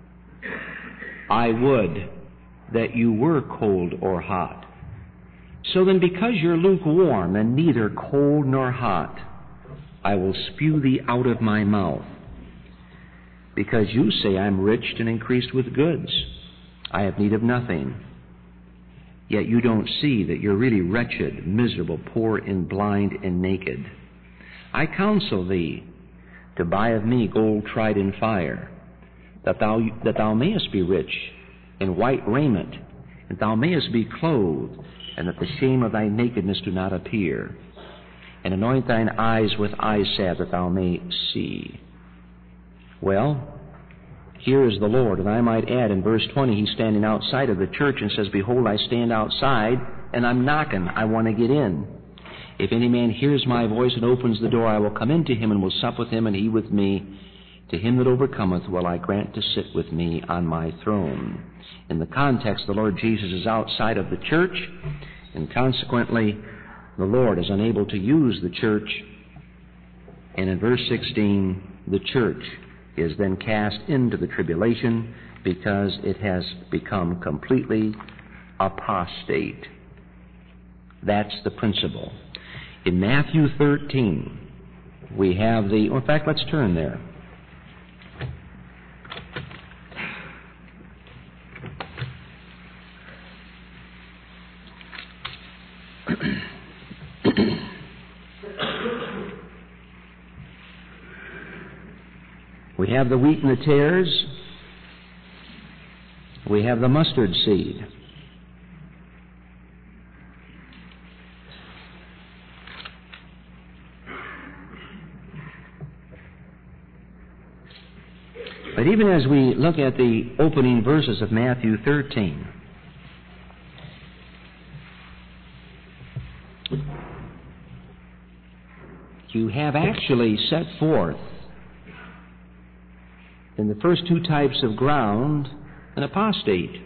I would that you were cold or hot. So then, because you're lukewarm and neither cold nor hot, I will spew thee out of my mouth. Because you say, I'm rich and increased with goods, I have need of nothing. Yet you don't see that you're really wretched, miserable, poor, and blind, and naked. I counsel thee to buy of me gold tried in fire, that thou mayest be rich, in white raiment, and thou mayest be clothed, and that the shame of thy nakedness do not appear. And anoint thine eyes with eye salve, that thou may see. Well, here is the Lord. And I might add, in verse 20, he's standing outside of the church and says, Behold, I stand outside, and I'm knocking. I want to get in. If any man hears my voice and opens the door, I will come into him and will sup with him, and he with me. To him that overcometh will I grant to sit with me on my throne. In the context, the Lord Jesus is outside of the church, and consequently, the Lord is unable to use the church. And in verse 16, the church is then cast into the tribulation because it has become completely apostate. That's the principle. In Matthew 13, we have in fact, let's turn there. We have the wheat and the tares. We have the mustard seed. But even as we look at the opening verses of Matthew 13, you have actually set forth in the first two types of ground an apostate.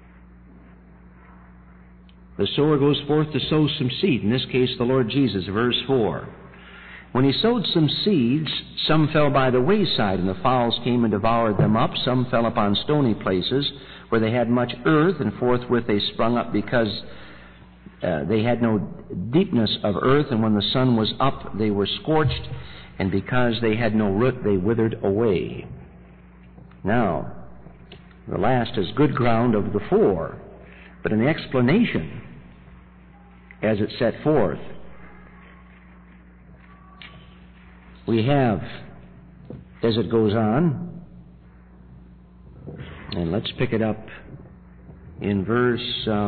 The sower goes forth to sow some seed, in this case the Lord Jesus, verse 4. When he sowed some seeds, some fell by the wayside, and the fowls came and devoured them up. Some fell upon stony places, where they had much earth, and forthwith they sprung up because they had no deepness of earth, and when the sun was up, they were scorched, and because they had no root, they withered away. Now, the last is good ground of the four, but in the explanation, as it's set forth, we have, as it goes on, and let's pick it up in verse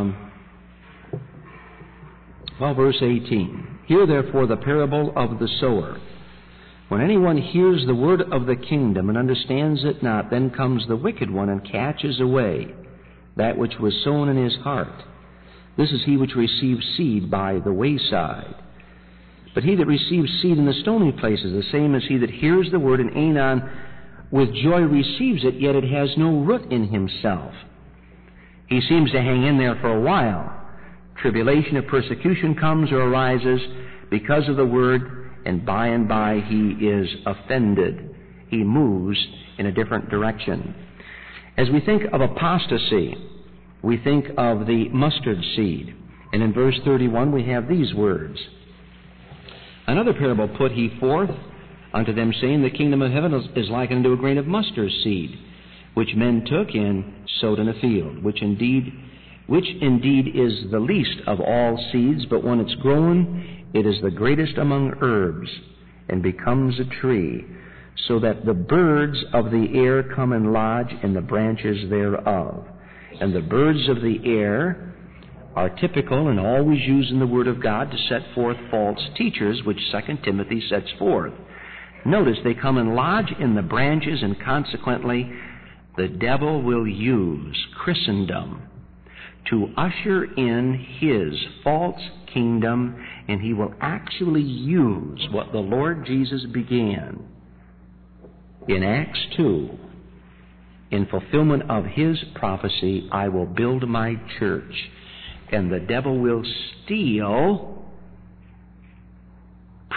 18. Hear therefore the parable of the sower. When anyone hears the word of the kingdom and understands it not, then comes the wicked one and catches away that which was sown in his heart. This is he which receives seed by the wayside. But he that receives seed in the stony places, the same as he that hears the word and anon with joy receives it, yet it has no root in himself. He seems to hang in there for a while. Tribulation or persecution comes or arises because of the word, and by he is offended. He moves in a different direction. As we think of apostasy, we think of the mustard seed. And in verse 31 we have these words. Another parable put he forth unto them, saying, The kingdom of heaven is like unto a grain of mustard seed, which men took and sowed in a field, which indeed is the least of all seeds, but when it's grown, it is the greatest among herbs, and becomes a tree, so that the birds of the air come and lodge in the branches thereof. And the birds of the air are typical and always used in the Word of God to set forth false teachers, which 2 Timothy sets forth. Notice they come and lodge in the branches, and consequently the devil will use Christendom to usher in his false kingdom, and he will actually use what the Lord Jesus began in Acts 2. In fulfillment of his prophecy, I will build my church, and the devil will steal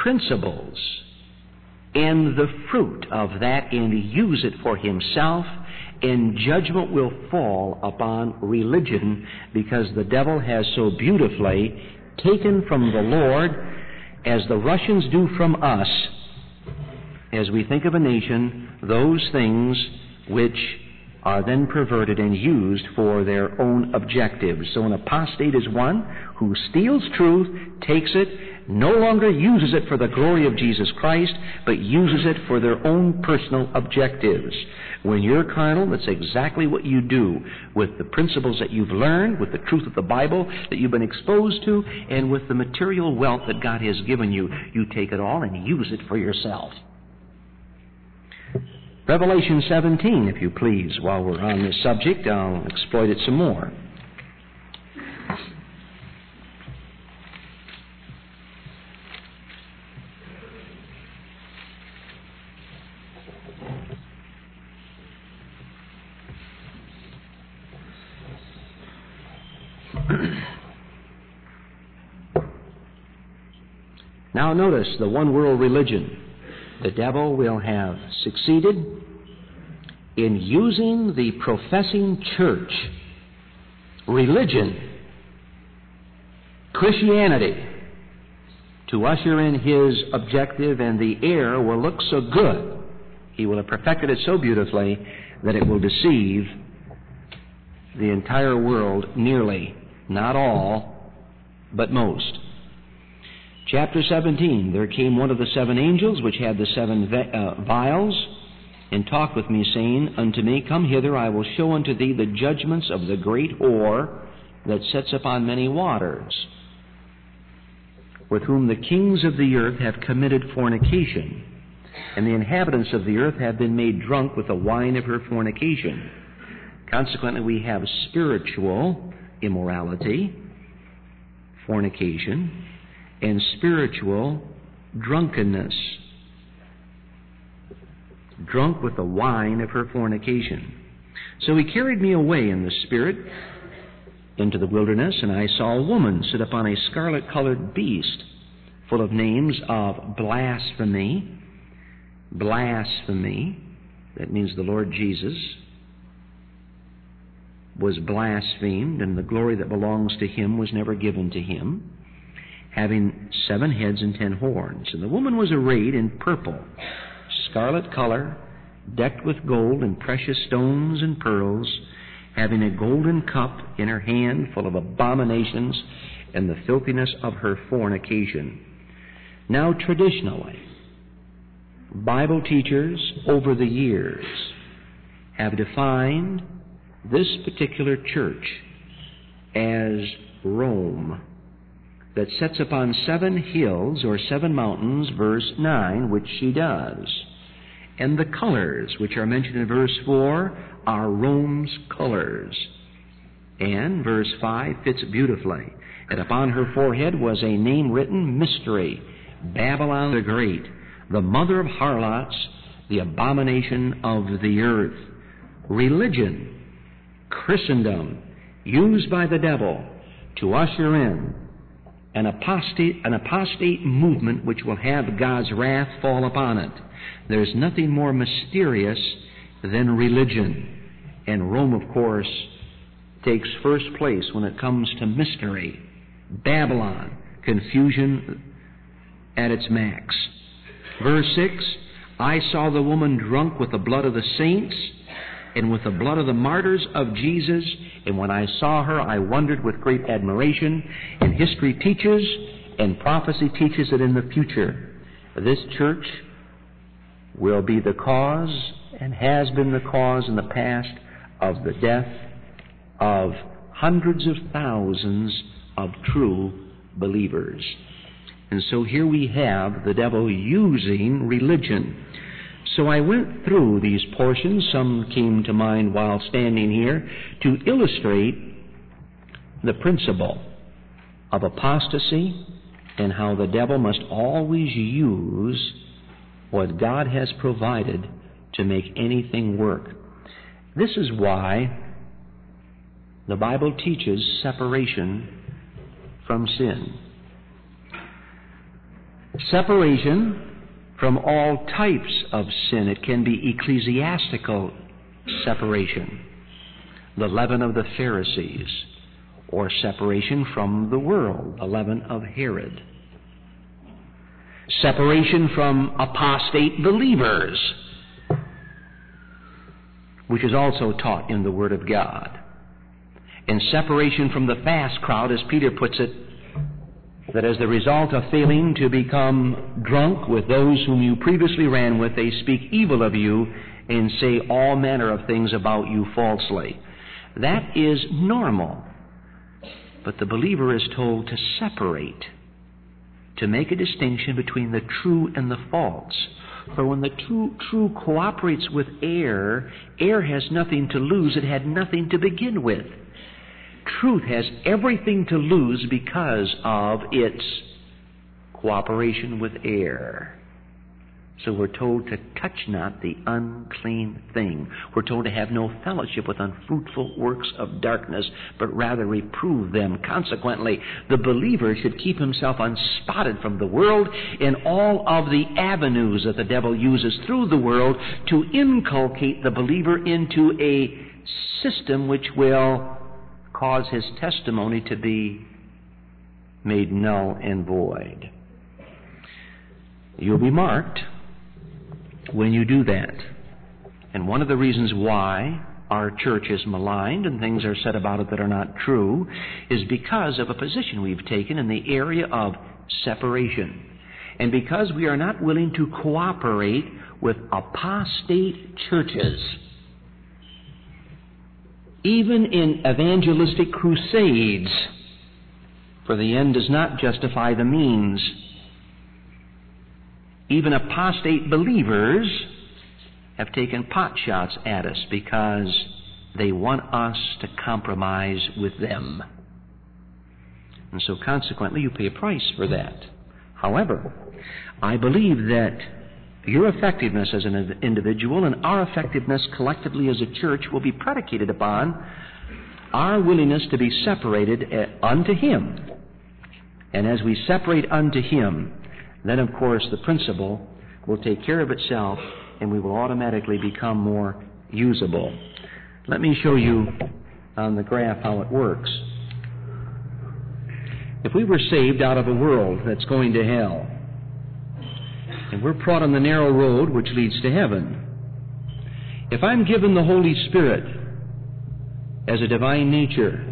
principles and the fruit of that and use it for himself, and judgment will fall upon religion, because the devil has so beautifully taken from the Lord, as the Russians do from us, as we think of a nation, those things which are then perverted and used for their own objectives. So an apostate is one who steals truth, takes it, no longer uses it for the glory of Jesus Christ, but uses it for their own personal objectives. When you're carnal, that's exactly what you do with the principles that you've learned, with the truth of the Bible that you've been exposed to, and with the material wealth that God has given you. You take it all and use it for yourself. Revelation 17, if you please. While we're on this subject, I'll exploit it some more. Now notice the one world religion. The devil will have succeeded in using the professing church, religion, Christianity, to usher in his objective, and the air will look so good. He will have perfected it so beautifully that it will deceive the entire world nearly, not all, but most. Chapter 17, there came one of the seven angels which had the seven vials, and talked with me, saying unto me, Come hither, I will show unto thee the judgments of the great whore that sits upon many waters, with whom the kings of the earth have committed fornication, and the inhabitants of the earth have been made drunk with the wine of her fornication. Consequently, we have spiritual immorality, fornication, and spiritual drunkenness, drunk with the wine of her fornication. So he carried me away in the Spirit into the wilderness, and I saw a woman sit upon a scarlet-colored beast, full of names of blasphemy. Blasphemy, that means the Lord Jesus was blasphemed, and the glory that belongs to him was never given to him, having 7 heads and 10 horns. And the woman was arrayed in purple, scarlet color, decked with gold and precious stones and pearls, having a golden cup in her hand full of abominations and the filthiness of her fornication. Now, traditionally, Bible teachers over the years have defined this particular church as Rome, that sits upon 7 hills or 7 mountains, verse 9, which she does. And the colors, which are mentioned in verse 4, are Rome's colors. And verse 5 fits beautifully. And upon her forehead was a name written, Mystery, Babylon the Great, the mother of harlots, the abomination of the earth. Religion, Christendom, used by the devil to usher in an apostate movement which will have God's wrath fall upon it. There's nothing more mysterious than religion. And Rome, of course, takes first place when it comes to mystery. Babylon, confusion at its max. Verse 6, I saw the woman drunk with the blood of the saints and with the blood of the martyrs of Jesus. And when I saw her, I wondered with great admiration. And history teaches, and prophecy teaches that in the future, this church will be the cause, and has been the cause in the past, of the death of hundreds of thousands of true believers. And so here we have the devil using religion. So I went through these portions, some came to mind while standing here, to illustrate the principle of apostasy and how the devil must always use what God has provided to make anything work. This is why the Bible teaches separation from sin. Separation from all types of sin. It can be ecclesiastical separation, the leaven of the Pharisees, or separation from the world, the leaven of Herod. Separation from apostate believers, which is also taught in the Word of God. And separation from the fast crowd, as Peter puts it, that as the result of failing to become drunk with those whom you previously ran with, they speak evil of you and say all manner of things about you falsely. That is normal. But the believer is told to separate, to make a distinction between the true and the false. For when the true cooperates with error has nothing to lose. It had nothing to begin with. Truth has everything to lose because of its cooperation with error. So we're told to touch not the unclean thing. We're told to have no fellowship with unfruitful works of darkness, but rather reprove them. Consequently, the believer should keep himself unspotted from the world in all of the avenues that the devil uses through the world to inculcate the believer into a system which will cause his testimony to be made null and void. You'll be marked when you do that. And one of the reasons why our church is maligned and things are said about it that are not true is because of a position we've taken in the area of separation. And because we are not willing to cooperate with apostate churches. Even in evangelistic crusades, for the end does not justify the means. Even apostate believers have taken pot shots at us because they want us to compromise with them. And so consequently, you pay a price for that. However, I believe that your effectiveness as an individual and our effectiveness collectively as a church will be predicated upon our willingness to be separated unto Him. And as we separate unto Him, then of course the principle will take care of itself and we will automatically become more usable. Let me show you on the graph how it works. If we were saved out of a world that's going to hell, and we're brought on the narrow road which leads to heaven, if I'm given the Holy Spirit as a divine nature,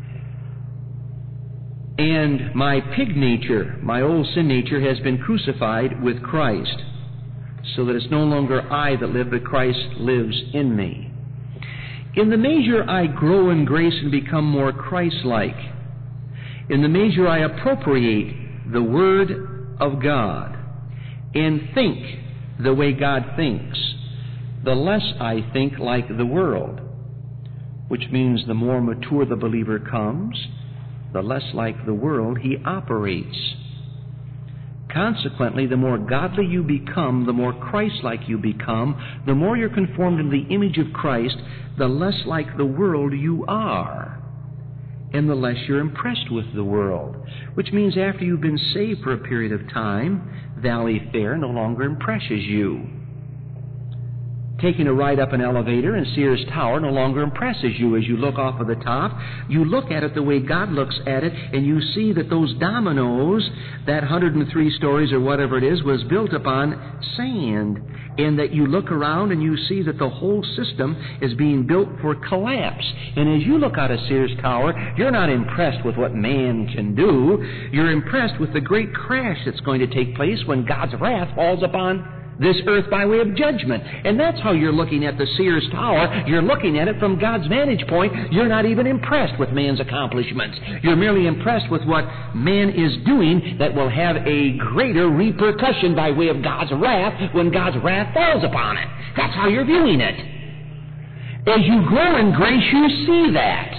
and my pig nature, my old sin nature, has been crucified with Christ, so that it's no longer I that live, but Christ lives in me. In the measure I grow in grace and become more Christ-like, in the measure I appropriate the Word of God and think the way God thinks, the less I think like the world, which means the more mature the believer comes, the less like the world he operates. Consequently, the more godly you become, the more Christ-like you become, the more you're conformed in the image of Christ, the less like the world you are, and the less you're impressed with the world. Which means after you've been saved for a period of time, valley fare no longer impresses you. Taking a ride up an elevator in Sears Tower no longer impresses you as you look off of the top. You look at it the way God looks at it, and you see that those dominoes, that 103 stories or whatever it is, was built upon sand. And that you look around and you see that the whole system is being built for collapse. And as you look out of Sears Tower, you're not impressed with what man can do. You're impressed with the great crash that's going to take place when God's wrath falls upon this earth by way of judgment. And that's how you're looking at the Sears Tower. You're looking at it from God's vantage point. You're not even impressed with man's accomplishments. You're merely impressed with what man is doing that will have a greater repercussion by way of God's wrath when God's wrath falls upon it. That's how you're viewing it. As you grow in grace, you see that.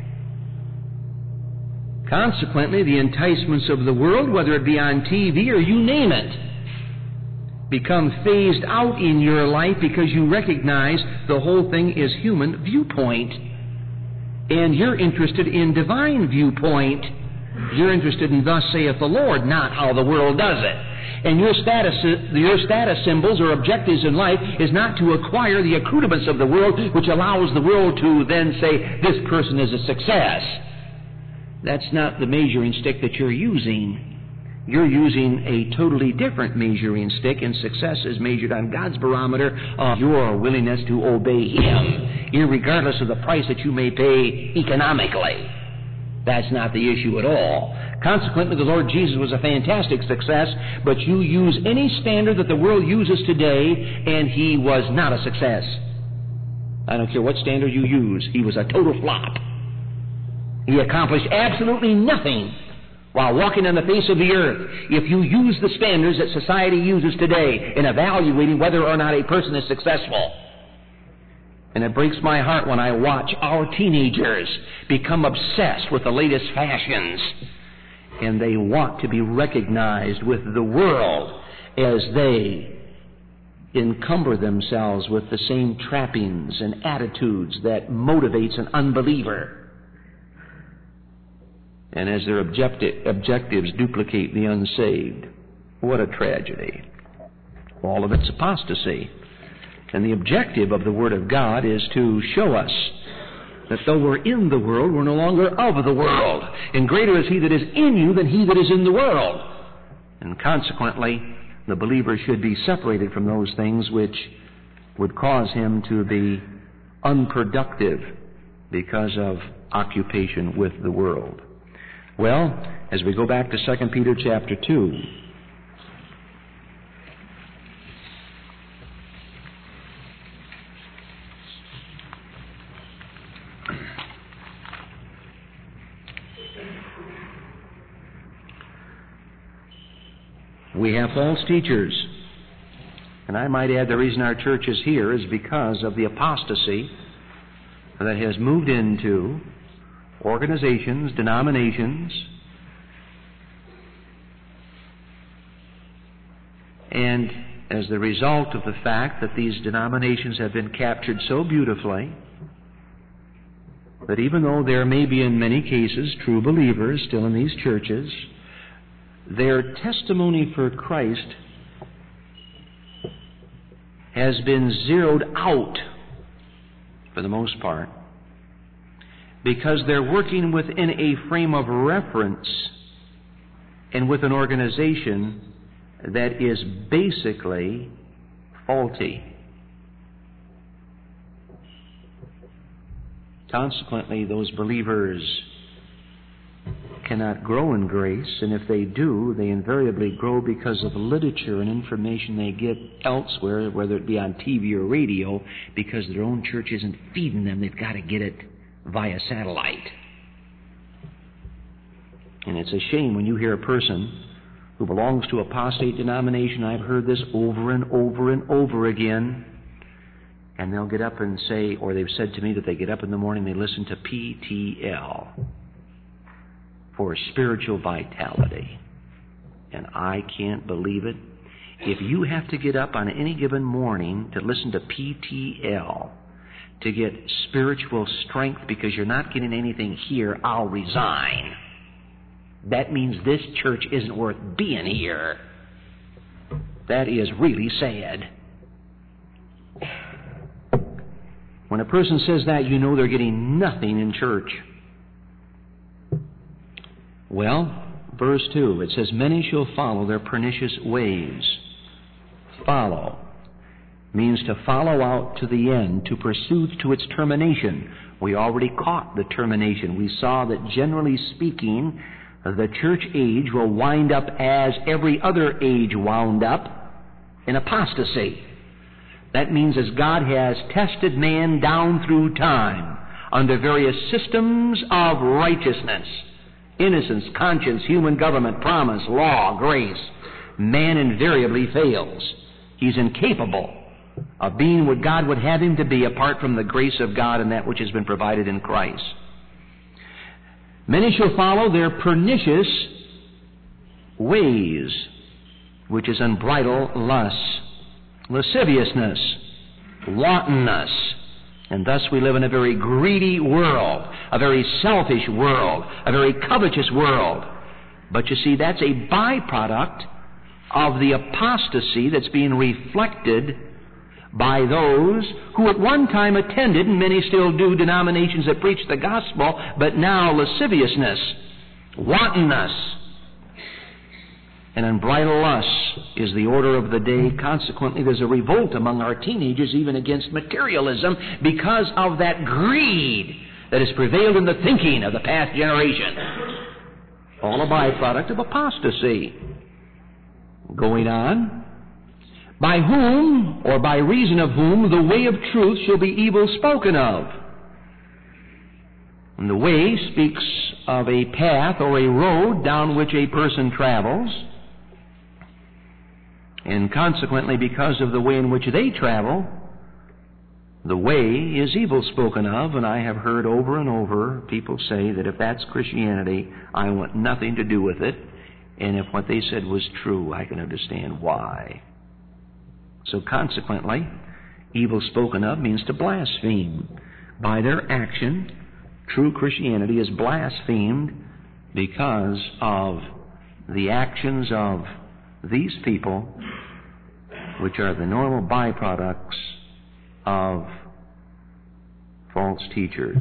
Consequently, the enticements of the world, whether it be on TV or you name it, become phased out in your life because you recognize the whole thing is human viewpoint. And you're interested in divine viewpoint. You're interested in thus saith the Lord, not how the world does it. And your status symbols or objectives in life is not to acquire the accoutrements of the world, which allows the world to then say, this person is a success. That's not the measuring stick that you're using. You're using a totally different measuring stick, and success is measured on God's barometer of your willingness to obey Him, irregardless of the price that you may pay economically. That's not the issue at all. Consequently, the Lord Jesus was a fantastic success, but you use any standard that the world uses today, and He was not a success. I don't care what standard you use. He was a total flop. He accomplished absolutely nothing while walking on the face of the earth. If you use the standards that society uses today in evaluating whether or not a person is successful. And it breaks my heart when I watch our teenagers become obsessed with the latest fashions. And they want to be recognized with the world as they encumber themselves with the same trappings and attitudes that motivates an unbeliever. And as their objectives duplicate the unsaved. What a tragedy. All of it's apostasy. And the objective of the Word of God is to show us that though we're in the world, we're no longer of the world. And greater is He that is in you than he that is in the world. And consequently, the believer should be separated from those things which would cause him to be unproductive because of occupation with the world. Well, as we go back to 2 Peter chapter 2, we have false teachers. And I might add the reason our church is here is because of the apostasy that has moved into organizations, denominations, and as the result of the fact that these denominations have been captured so beautifully that even though there may be in many cases true believers still in these churches, their testimony for Christ has been zeroed out for the most part, because they're working within a frame of reference and with an organization that is basically faulty. Consequently, those believers cannot grow in grace, and if they do, they invariably grow because of literature and information they get elsewhere, whether it be on TV or radio, because their own church isn't feeding them. They've got to get it via satellite. And it's a shame when you hear a person who belongs to apostate denomination. I've heard this over and over and over again. And they'll get up and say, or they've said to me that they get up in the morning, they listen to PTL for spiritual vitality. And I can't believe it. If you have to get up on any given morning to listen to PTL to get spiritual strength because you're not getting anything here, I'll resign. That means this church isn't worth being here. That is really sad. When a person says that, you know they're getting nothing in church. Well, verse 2, it says, many shall follow their pernicious ways. Follow means to follow out to the end, to pursue to its termination. We already caught the termination. We saw that generally speaking, the church age will wind up as every other age wound up, in apostasy. That means as God has tested man down through time under various systems of righteousness, innocence, conscience, human government, promise, law, grace, man invariably fails. He's incapable of being what God would have him to be apart from the grace of God and that which has been provided in Christ. Many shall follow their pernicious ways, which is unbridled lust, lasciviousness, wantonness. And thus we live in a very greedy world, a very selfish world, a very covetous world. But you see, that's a byproduct of the apostasy that's being reflected by those who at one time attended, and many still do, denominations that preach the gospel, but now lasciviousness, wantonness, and unbridled lust is the order of the day. Consequently, there's a revolt among our teenagers even against materialism because of that greed that has prevailed in the thinking of the past generation. All a byproduct of apostasy. Going on, by whom, or by reason of whom, the way of truth shall be evil spoken of. And the way speaks of a path or a road down which a person travels. And consequently, because of the way in which they travel, the way is evil spoken of. And I have heard over and over people say that if that's Christianity, I want nothing to do with it. And if what they said was true, I can understand why. So consequently, evil spoken of means to blaspheme. By their action, true Christianity is blasphemed because of the actions of these people, which are the normal byproducts of false teachers.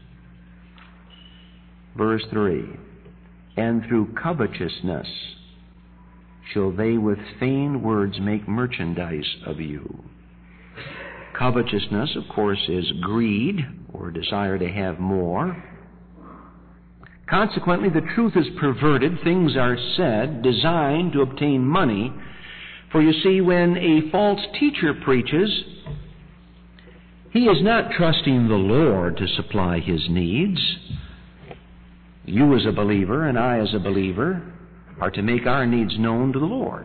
Verse 3, and through covetousness shall they with feigned words make merchandise of you. Covetousness, of course, is greed or desire to have more. Consequently, the truth is perverted. Things are said designed to obtain money. For you see, when a false teacher preaches, he is not trusting the Lord to supply his needs. You as a believer and I as a believer are to make our needs known to the Lord.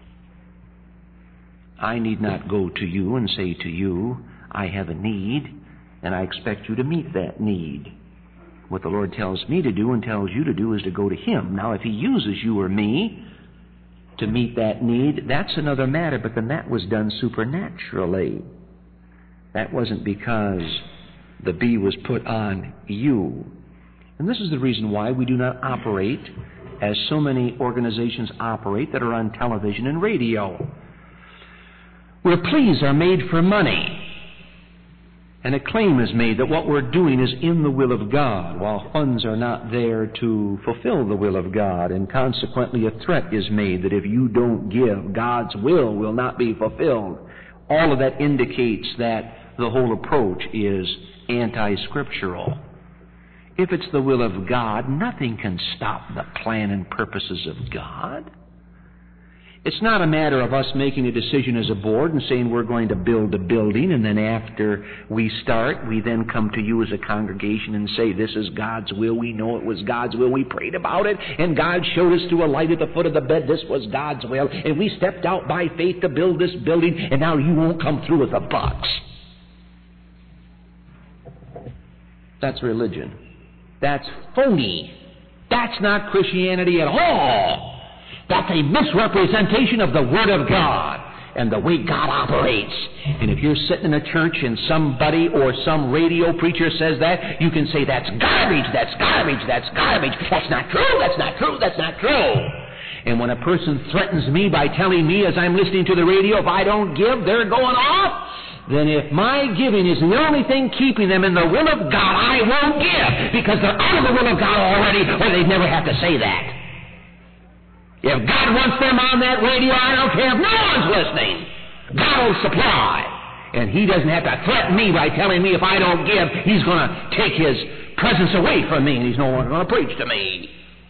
I need not go to you and say to you, I have a need, and I expect you to meet that need. What the Lord tells me to do and tells you to do is to go to Him. Now, if He uses you or me to meet that need, that's another matter, but then that was done supernaturally. That wasn't because the bee was put on you. And this is the reason why we do not operate as so many organizations operate that are on television and radio, where pleas are made for money, and a claim is made that what we're doing is in the will of God, while funds are not there to fulfill the will of God, and consequently a threat is made that if you don't give, God's will not be fulfilled. All of that indicates that the whole approach is anti-scriptural. If it's the will of God, nothing can stop the plan and purposes of God. It's not a matter of us making a decision as a board and saying we're going to build a building, and then after we start, we then come to you as a congregation and say, this is God's will. We know it was God's will. We prayed about it, and God showed us through a light at the foot of the bed this was God's will, and we stepped out by faith to build this building, and now you won't come through with the bucks. That's religion. That's phony. That's not Christianity at all. That's a misrepresentation of the Word of God and the way God operates. And if you're sitting in a church and somebody or some radio preacher says that, you can say, that's garbage, that's garbage, that's garbage. That's not true, that's not true, that's not true. And when a person threatens me by telling me as I'm listening to the radio, if I don't give, they're going off, then if my giving is the only thing keeping them in the will of God, I won't give, because they're out of the will of God already, or they'd never have to say that. If God wants them on that radio, I don't care if no one's listening. God will supply. And He doesn't have to threaten me by telling me if I don't give, He's going to take His presence away from me, and He's no longer going to preach to me.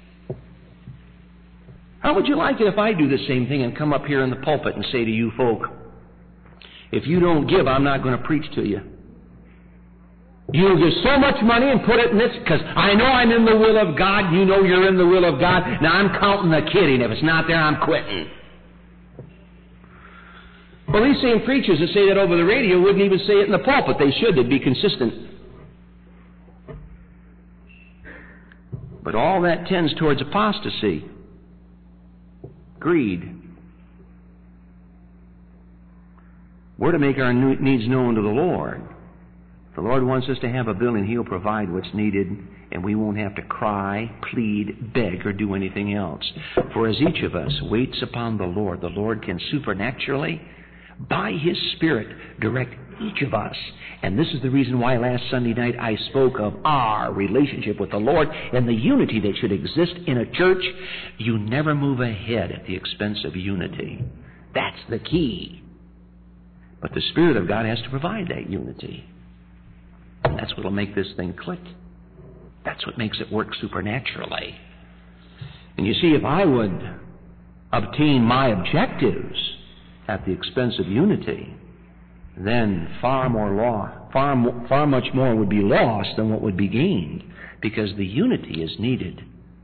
How would you like it if I do the same thing and come up here in the pulpit and say to you folk, if you don't give, I'm not going to preach to you. You'll give so much money and put it in this, because I know I'm in the will of God. You know you're in the will of God. Now I'm counting the kidding. If it's not there, I'm quitting. Well, these same preachers that say that over the radio wouldn't even say it in the pulpit. They should. They'd be consistent. But all that tends towards apostasy. Greed. We're to make our needs known to the Lord. If the Lord wants us to have a building, He'll provide what's needed, and we won't have to cry, plead, beg, or do anything else. For as each of us waits upon the Lord can supernaturally, by His Spirit, direct each of us. And this is the reason why last Sunday night I spoke of our relationship with the Lord and the unity that should exist in a church. You never move ahead at the expense of unity. That's the key. But the Spirit of God has to provide that unity. That's what will make this thing click. That's what makes it work supernaturally. And you see, if I would obtain my objectives at the expense of unity, then far much more would be lost than what would be gained, because the unity is needed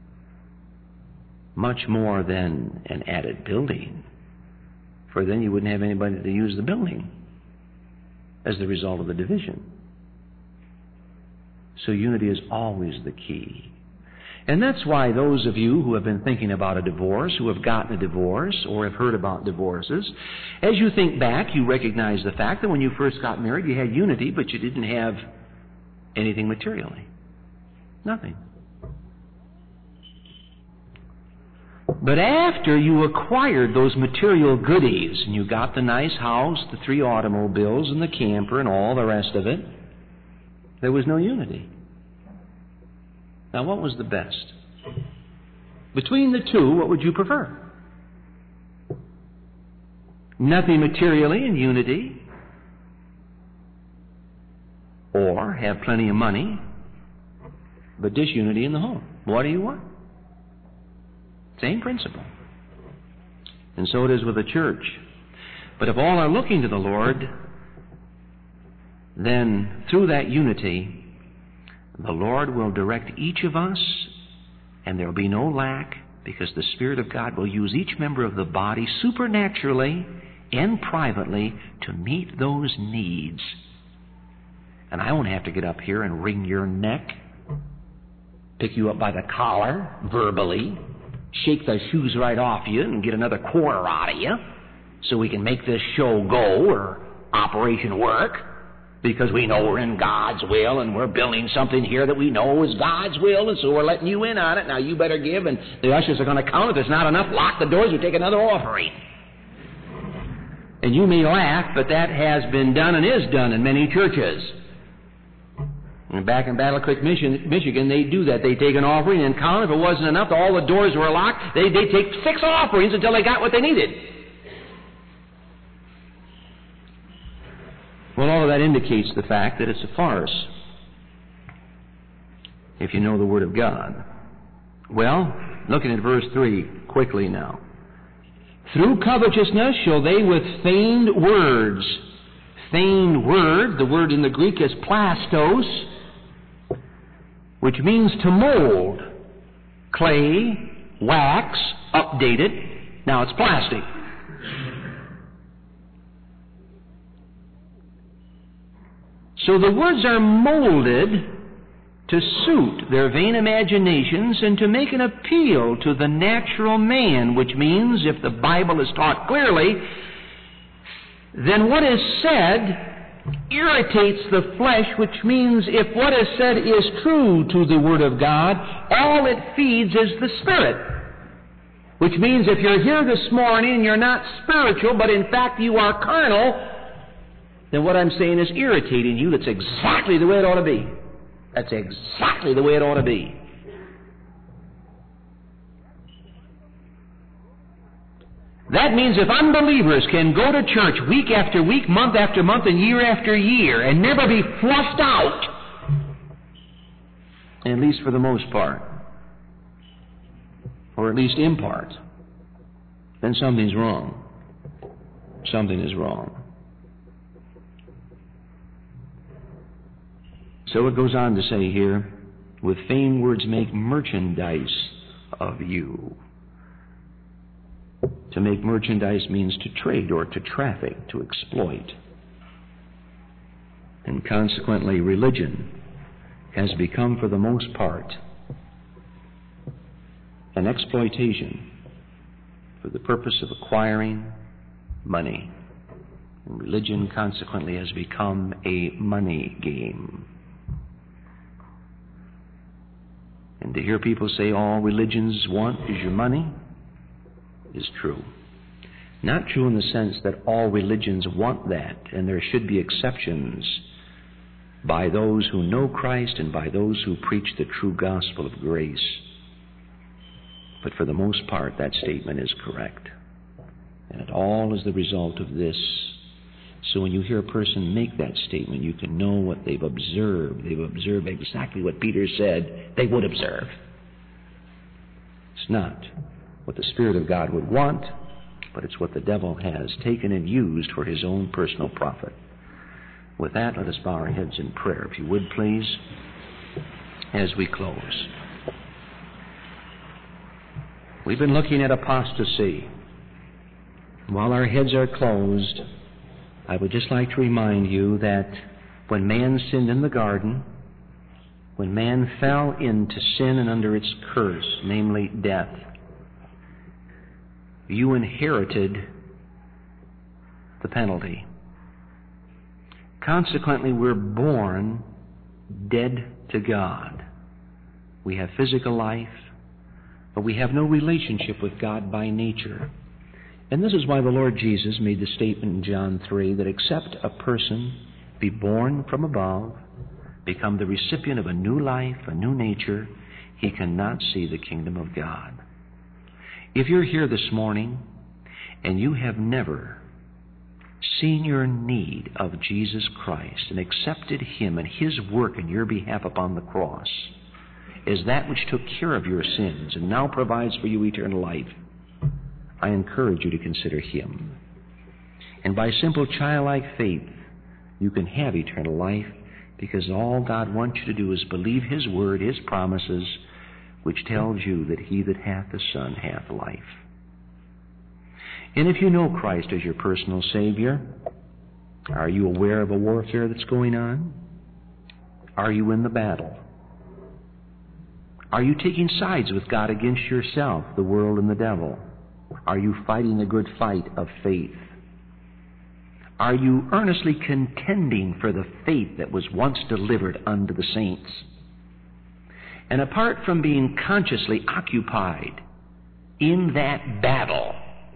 much more than an added building, for then you wouldn't have anybody to use the building as the result of the division. So unity is always the key. And that's why those of you who have been thinking about a divorce, who have gotten a divorce, or have heard about divorces, as you think back, you recognize the fact that when you first got married, you had unity, but you didn't have anything materially. Nothing. But after you acquired those material goodies, and you got the nice house, the 3 automobiles, and the camper, and all the rest of it, there was no unity. Now, what was the best? Between the two, what would you prefer? Nothing materially in unity, or have plenty of money, but disunity in the home? What do you want? Same principle. And so it is with the church. But if all are looking to the Lord, then through that unity, the Lord will direct each of us, and there will be no lack, because the Spirit of God will use each member of the body supernaturally and privately to meet those needs. And I won't have to get up here and wring your neck, pick you up by the collar verbally, shake the shoes right off you and get another quarter out of you so we can make this show go or operation work, because we know we're in God's will and we're building something here that we know is God's will, and so we're letting you in on it. Now you better give, and the ushers are going to count. If there's not enough, lock the doors, we take another offering. And you may laugh, but that has been done and is done in many churches. And back in Battle Creek, Michigan, they do that. They take an offering and count. If it wasn't enough, all the doors were locked. They take 6 offerings until they got what they needed. Well, all of that indicates the fact that it's a farce, if you know the Word of God. Well, looking at verse 3 quickly now. Through covetousness shall they with feigned words. Feigned word, the word in the Greek is plastos, which means to mold. Clay, wax, updated. Now it's plastic. So the words are molded to suit their vain imaginations and to make an appeal to the natural man, which means, if the Bible is taught clearly, then what is said irritates the flesh, which means if what is said is true to the Word of God, all it feeds is the Spirit. Which means if you're here this morning and you're not spiritual, but in fact you are carnal, then what I'm saying is irritating you. That's exactly the way it ought to be. That's exactly the way it ought to be. That means if unbelievers can go to church week after week, month after month, and year after year, and never be flushed out, at least for the most part, or at least in part, then something's wrong. Something is wrong. So it goes on to say here, with vain words make merchandise of you. To make merchandise means to trade or to traffic, to exploit. And consequently, religion has become, for the most part, an exploitation for the purpose of acquiring money. And religion, consequently, has become a money game. And to hear people say all religions want is your money is true. Not true in the sense that all religions want that, and there should be exceptions by those who know Christ and by those who preach the true gospel of grace. But for the most part, that statement is correct. And it all is the result of this. So when you hear a person make that statement, you can know what they've observed. They've observed exactly what Peter said they would observe. It's not what the Spirit of God would want, but it's what the devil has taken and used for his own personal profit. With that, let us bow our heads in prayer, if you would, please, as we close. We've been looking at apostasy. While our heads are closed, I would just like to remind you that when man sinned in the garden, when man fell into sin and under its curse, namely death, you inherited the penalty. Consequently, we're born dead to God. We have physical life, but we have no relationship with God by nature. And this is why the Lord Jesus made the statement in John 3 that except a person be born from above, become the recipient of a new life, a new nature, he cannot see the kingdom of God. If you're here this morning and you have never seen your need of Jesus Christ and accepted Him and His work in your behalf upon the cross as that which took care of your sins and now provides for you eternal life, I encourage you to consider Him. And by simple childlike faith, you can have eternal life, because all God wants you to do is believe His word, His promises, which tells you that he that hath the Son hath life. And if you know Christ as your personal Savior, are you aware of a warfare that's going on? Are you in the battle? Are you taking sides with God against yourself, the world, and the devil? Are you fighting the good fight of faith? Are you earnestly contending for the faith that was once delivered unto the saints? And apart from being consciously occupied in that battle,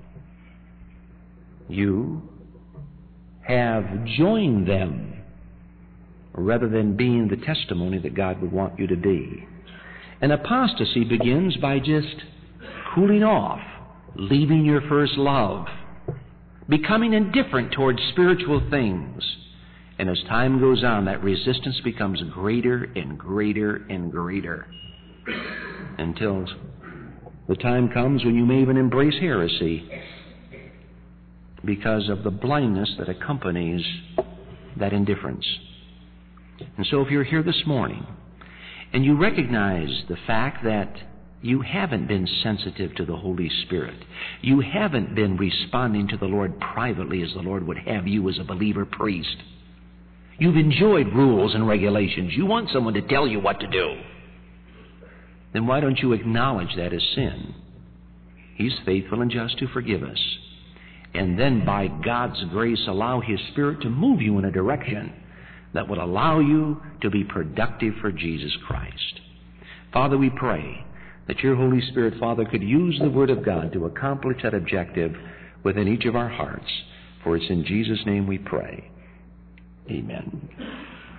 you have joined them rather than being the testimony that God would want you to be. And apostasy begins by just cooling off, leaving your first love, becoming indifferent towards spiritual things. And as time goes on, that resistance becomes greater and greater and greater until the time comes when you may even embrace heresy because of the blindness that accompanies that indifference. And so if you're here this morning and you recognize the fact that you haven't been sensitive to the Holy Spirit, you haven't been responding to the Lord privately as the Lord would have you as a believer priest, you've enjoyed rules and regulations, you want someone to tell you what to do, then why don't you acknowledge that as sin? He's faithful and just to forgive us. And then by God's grace allow His Spirit to move you in a direction that will allow you to be productive for Jesus Christ. Father, we pray that your Holy Spirit, Father, could use the Word of God to accomplish that objective within each of our hearts. For it's in Jesus' name we pray. Amen.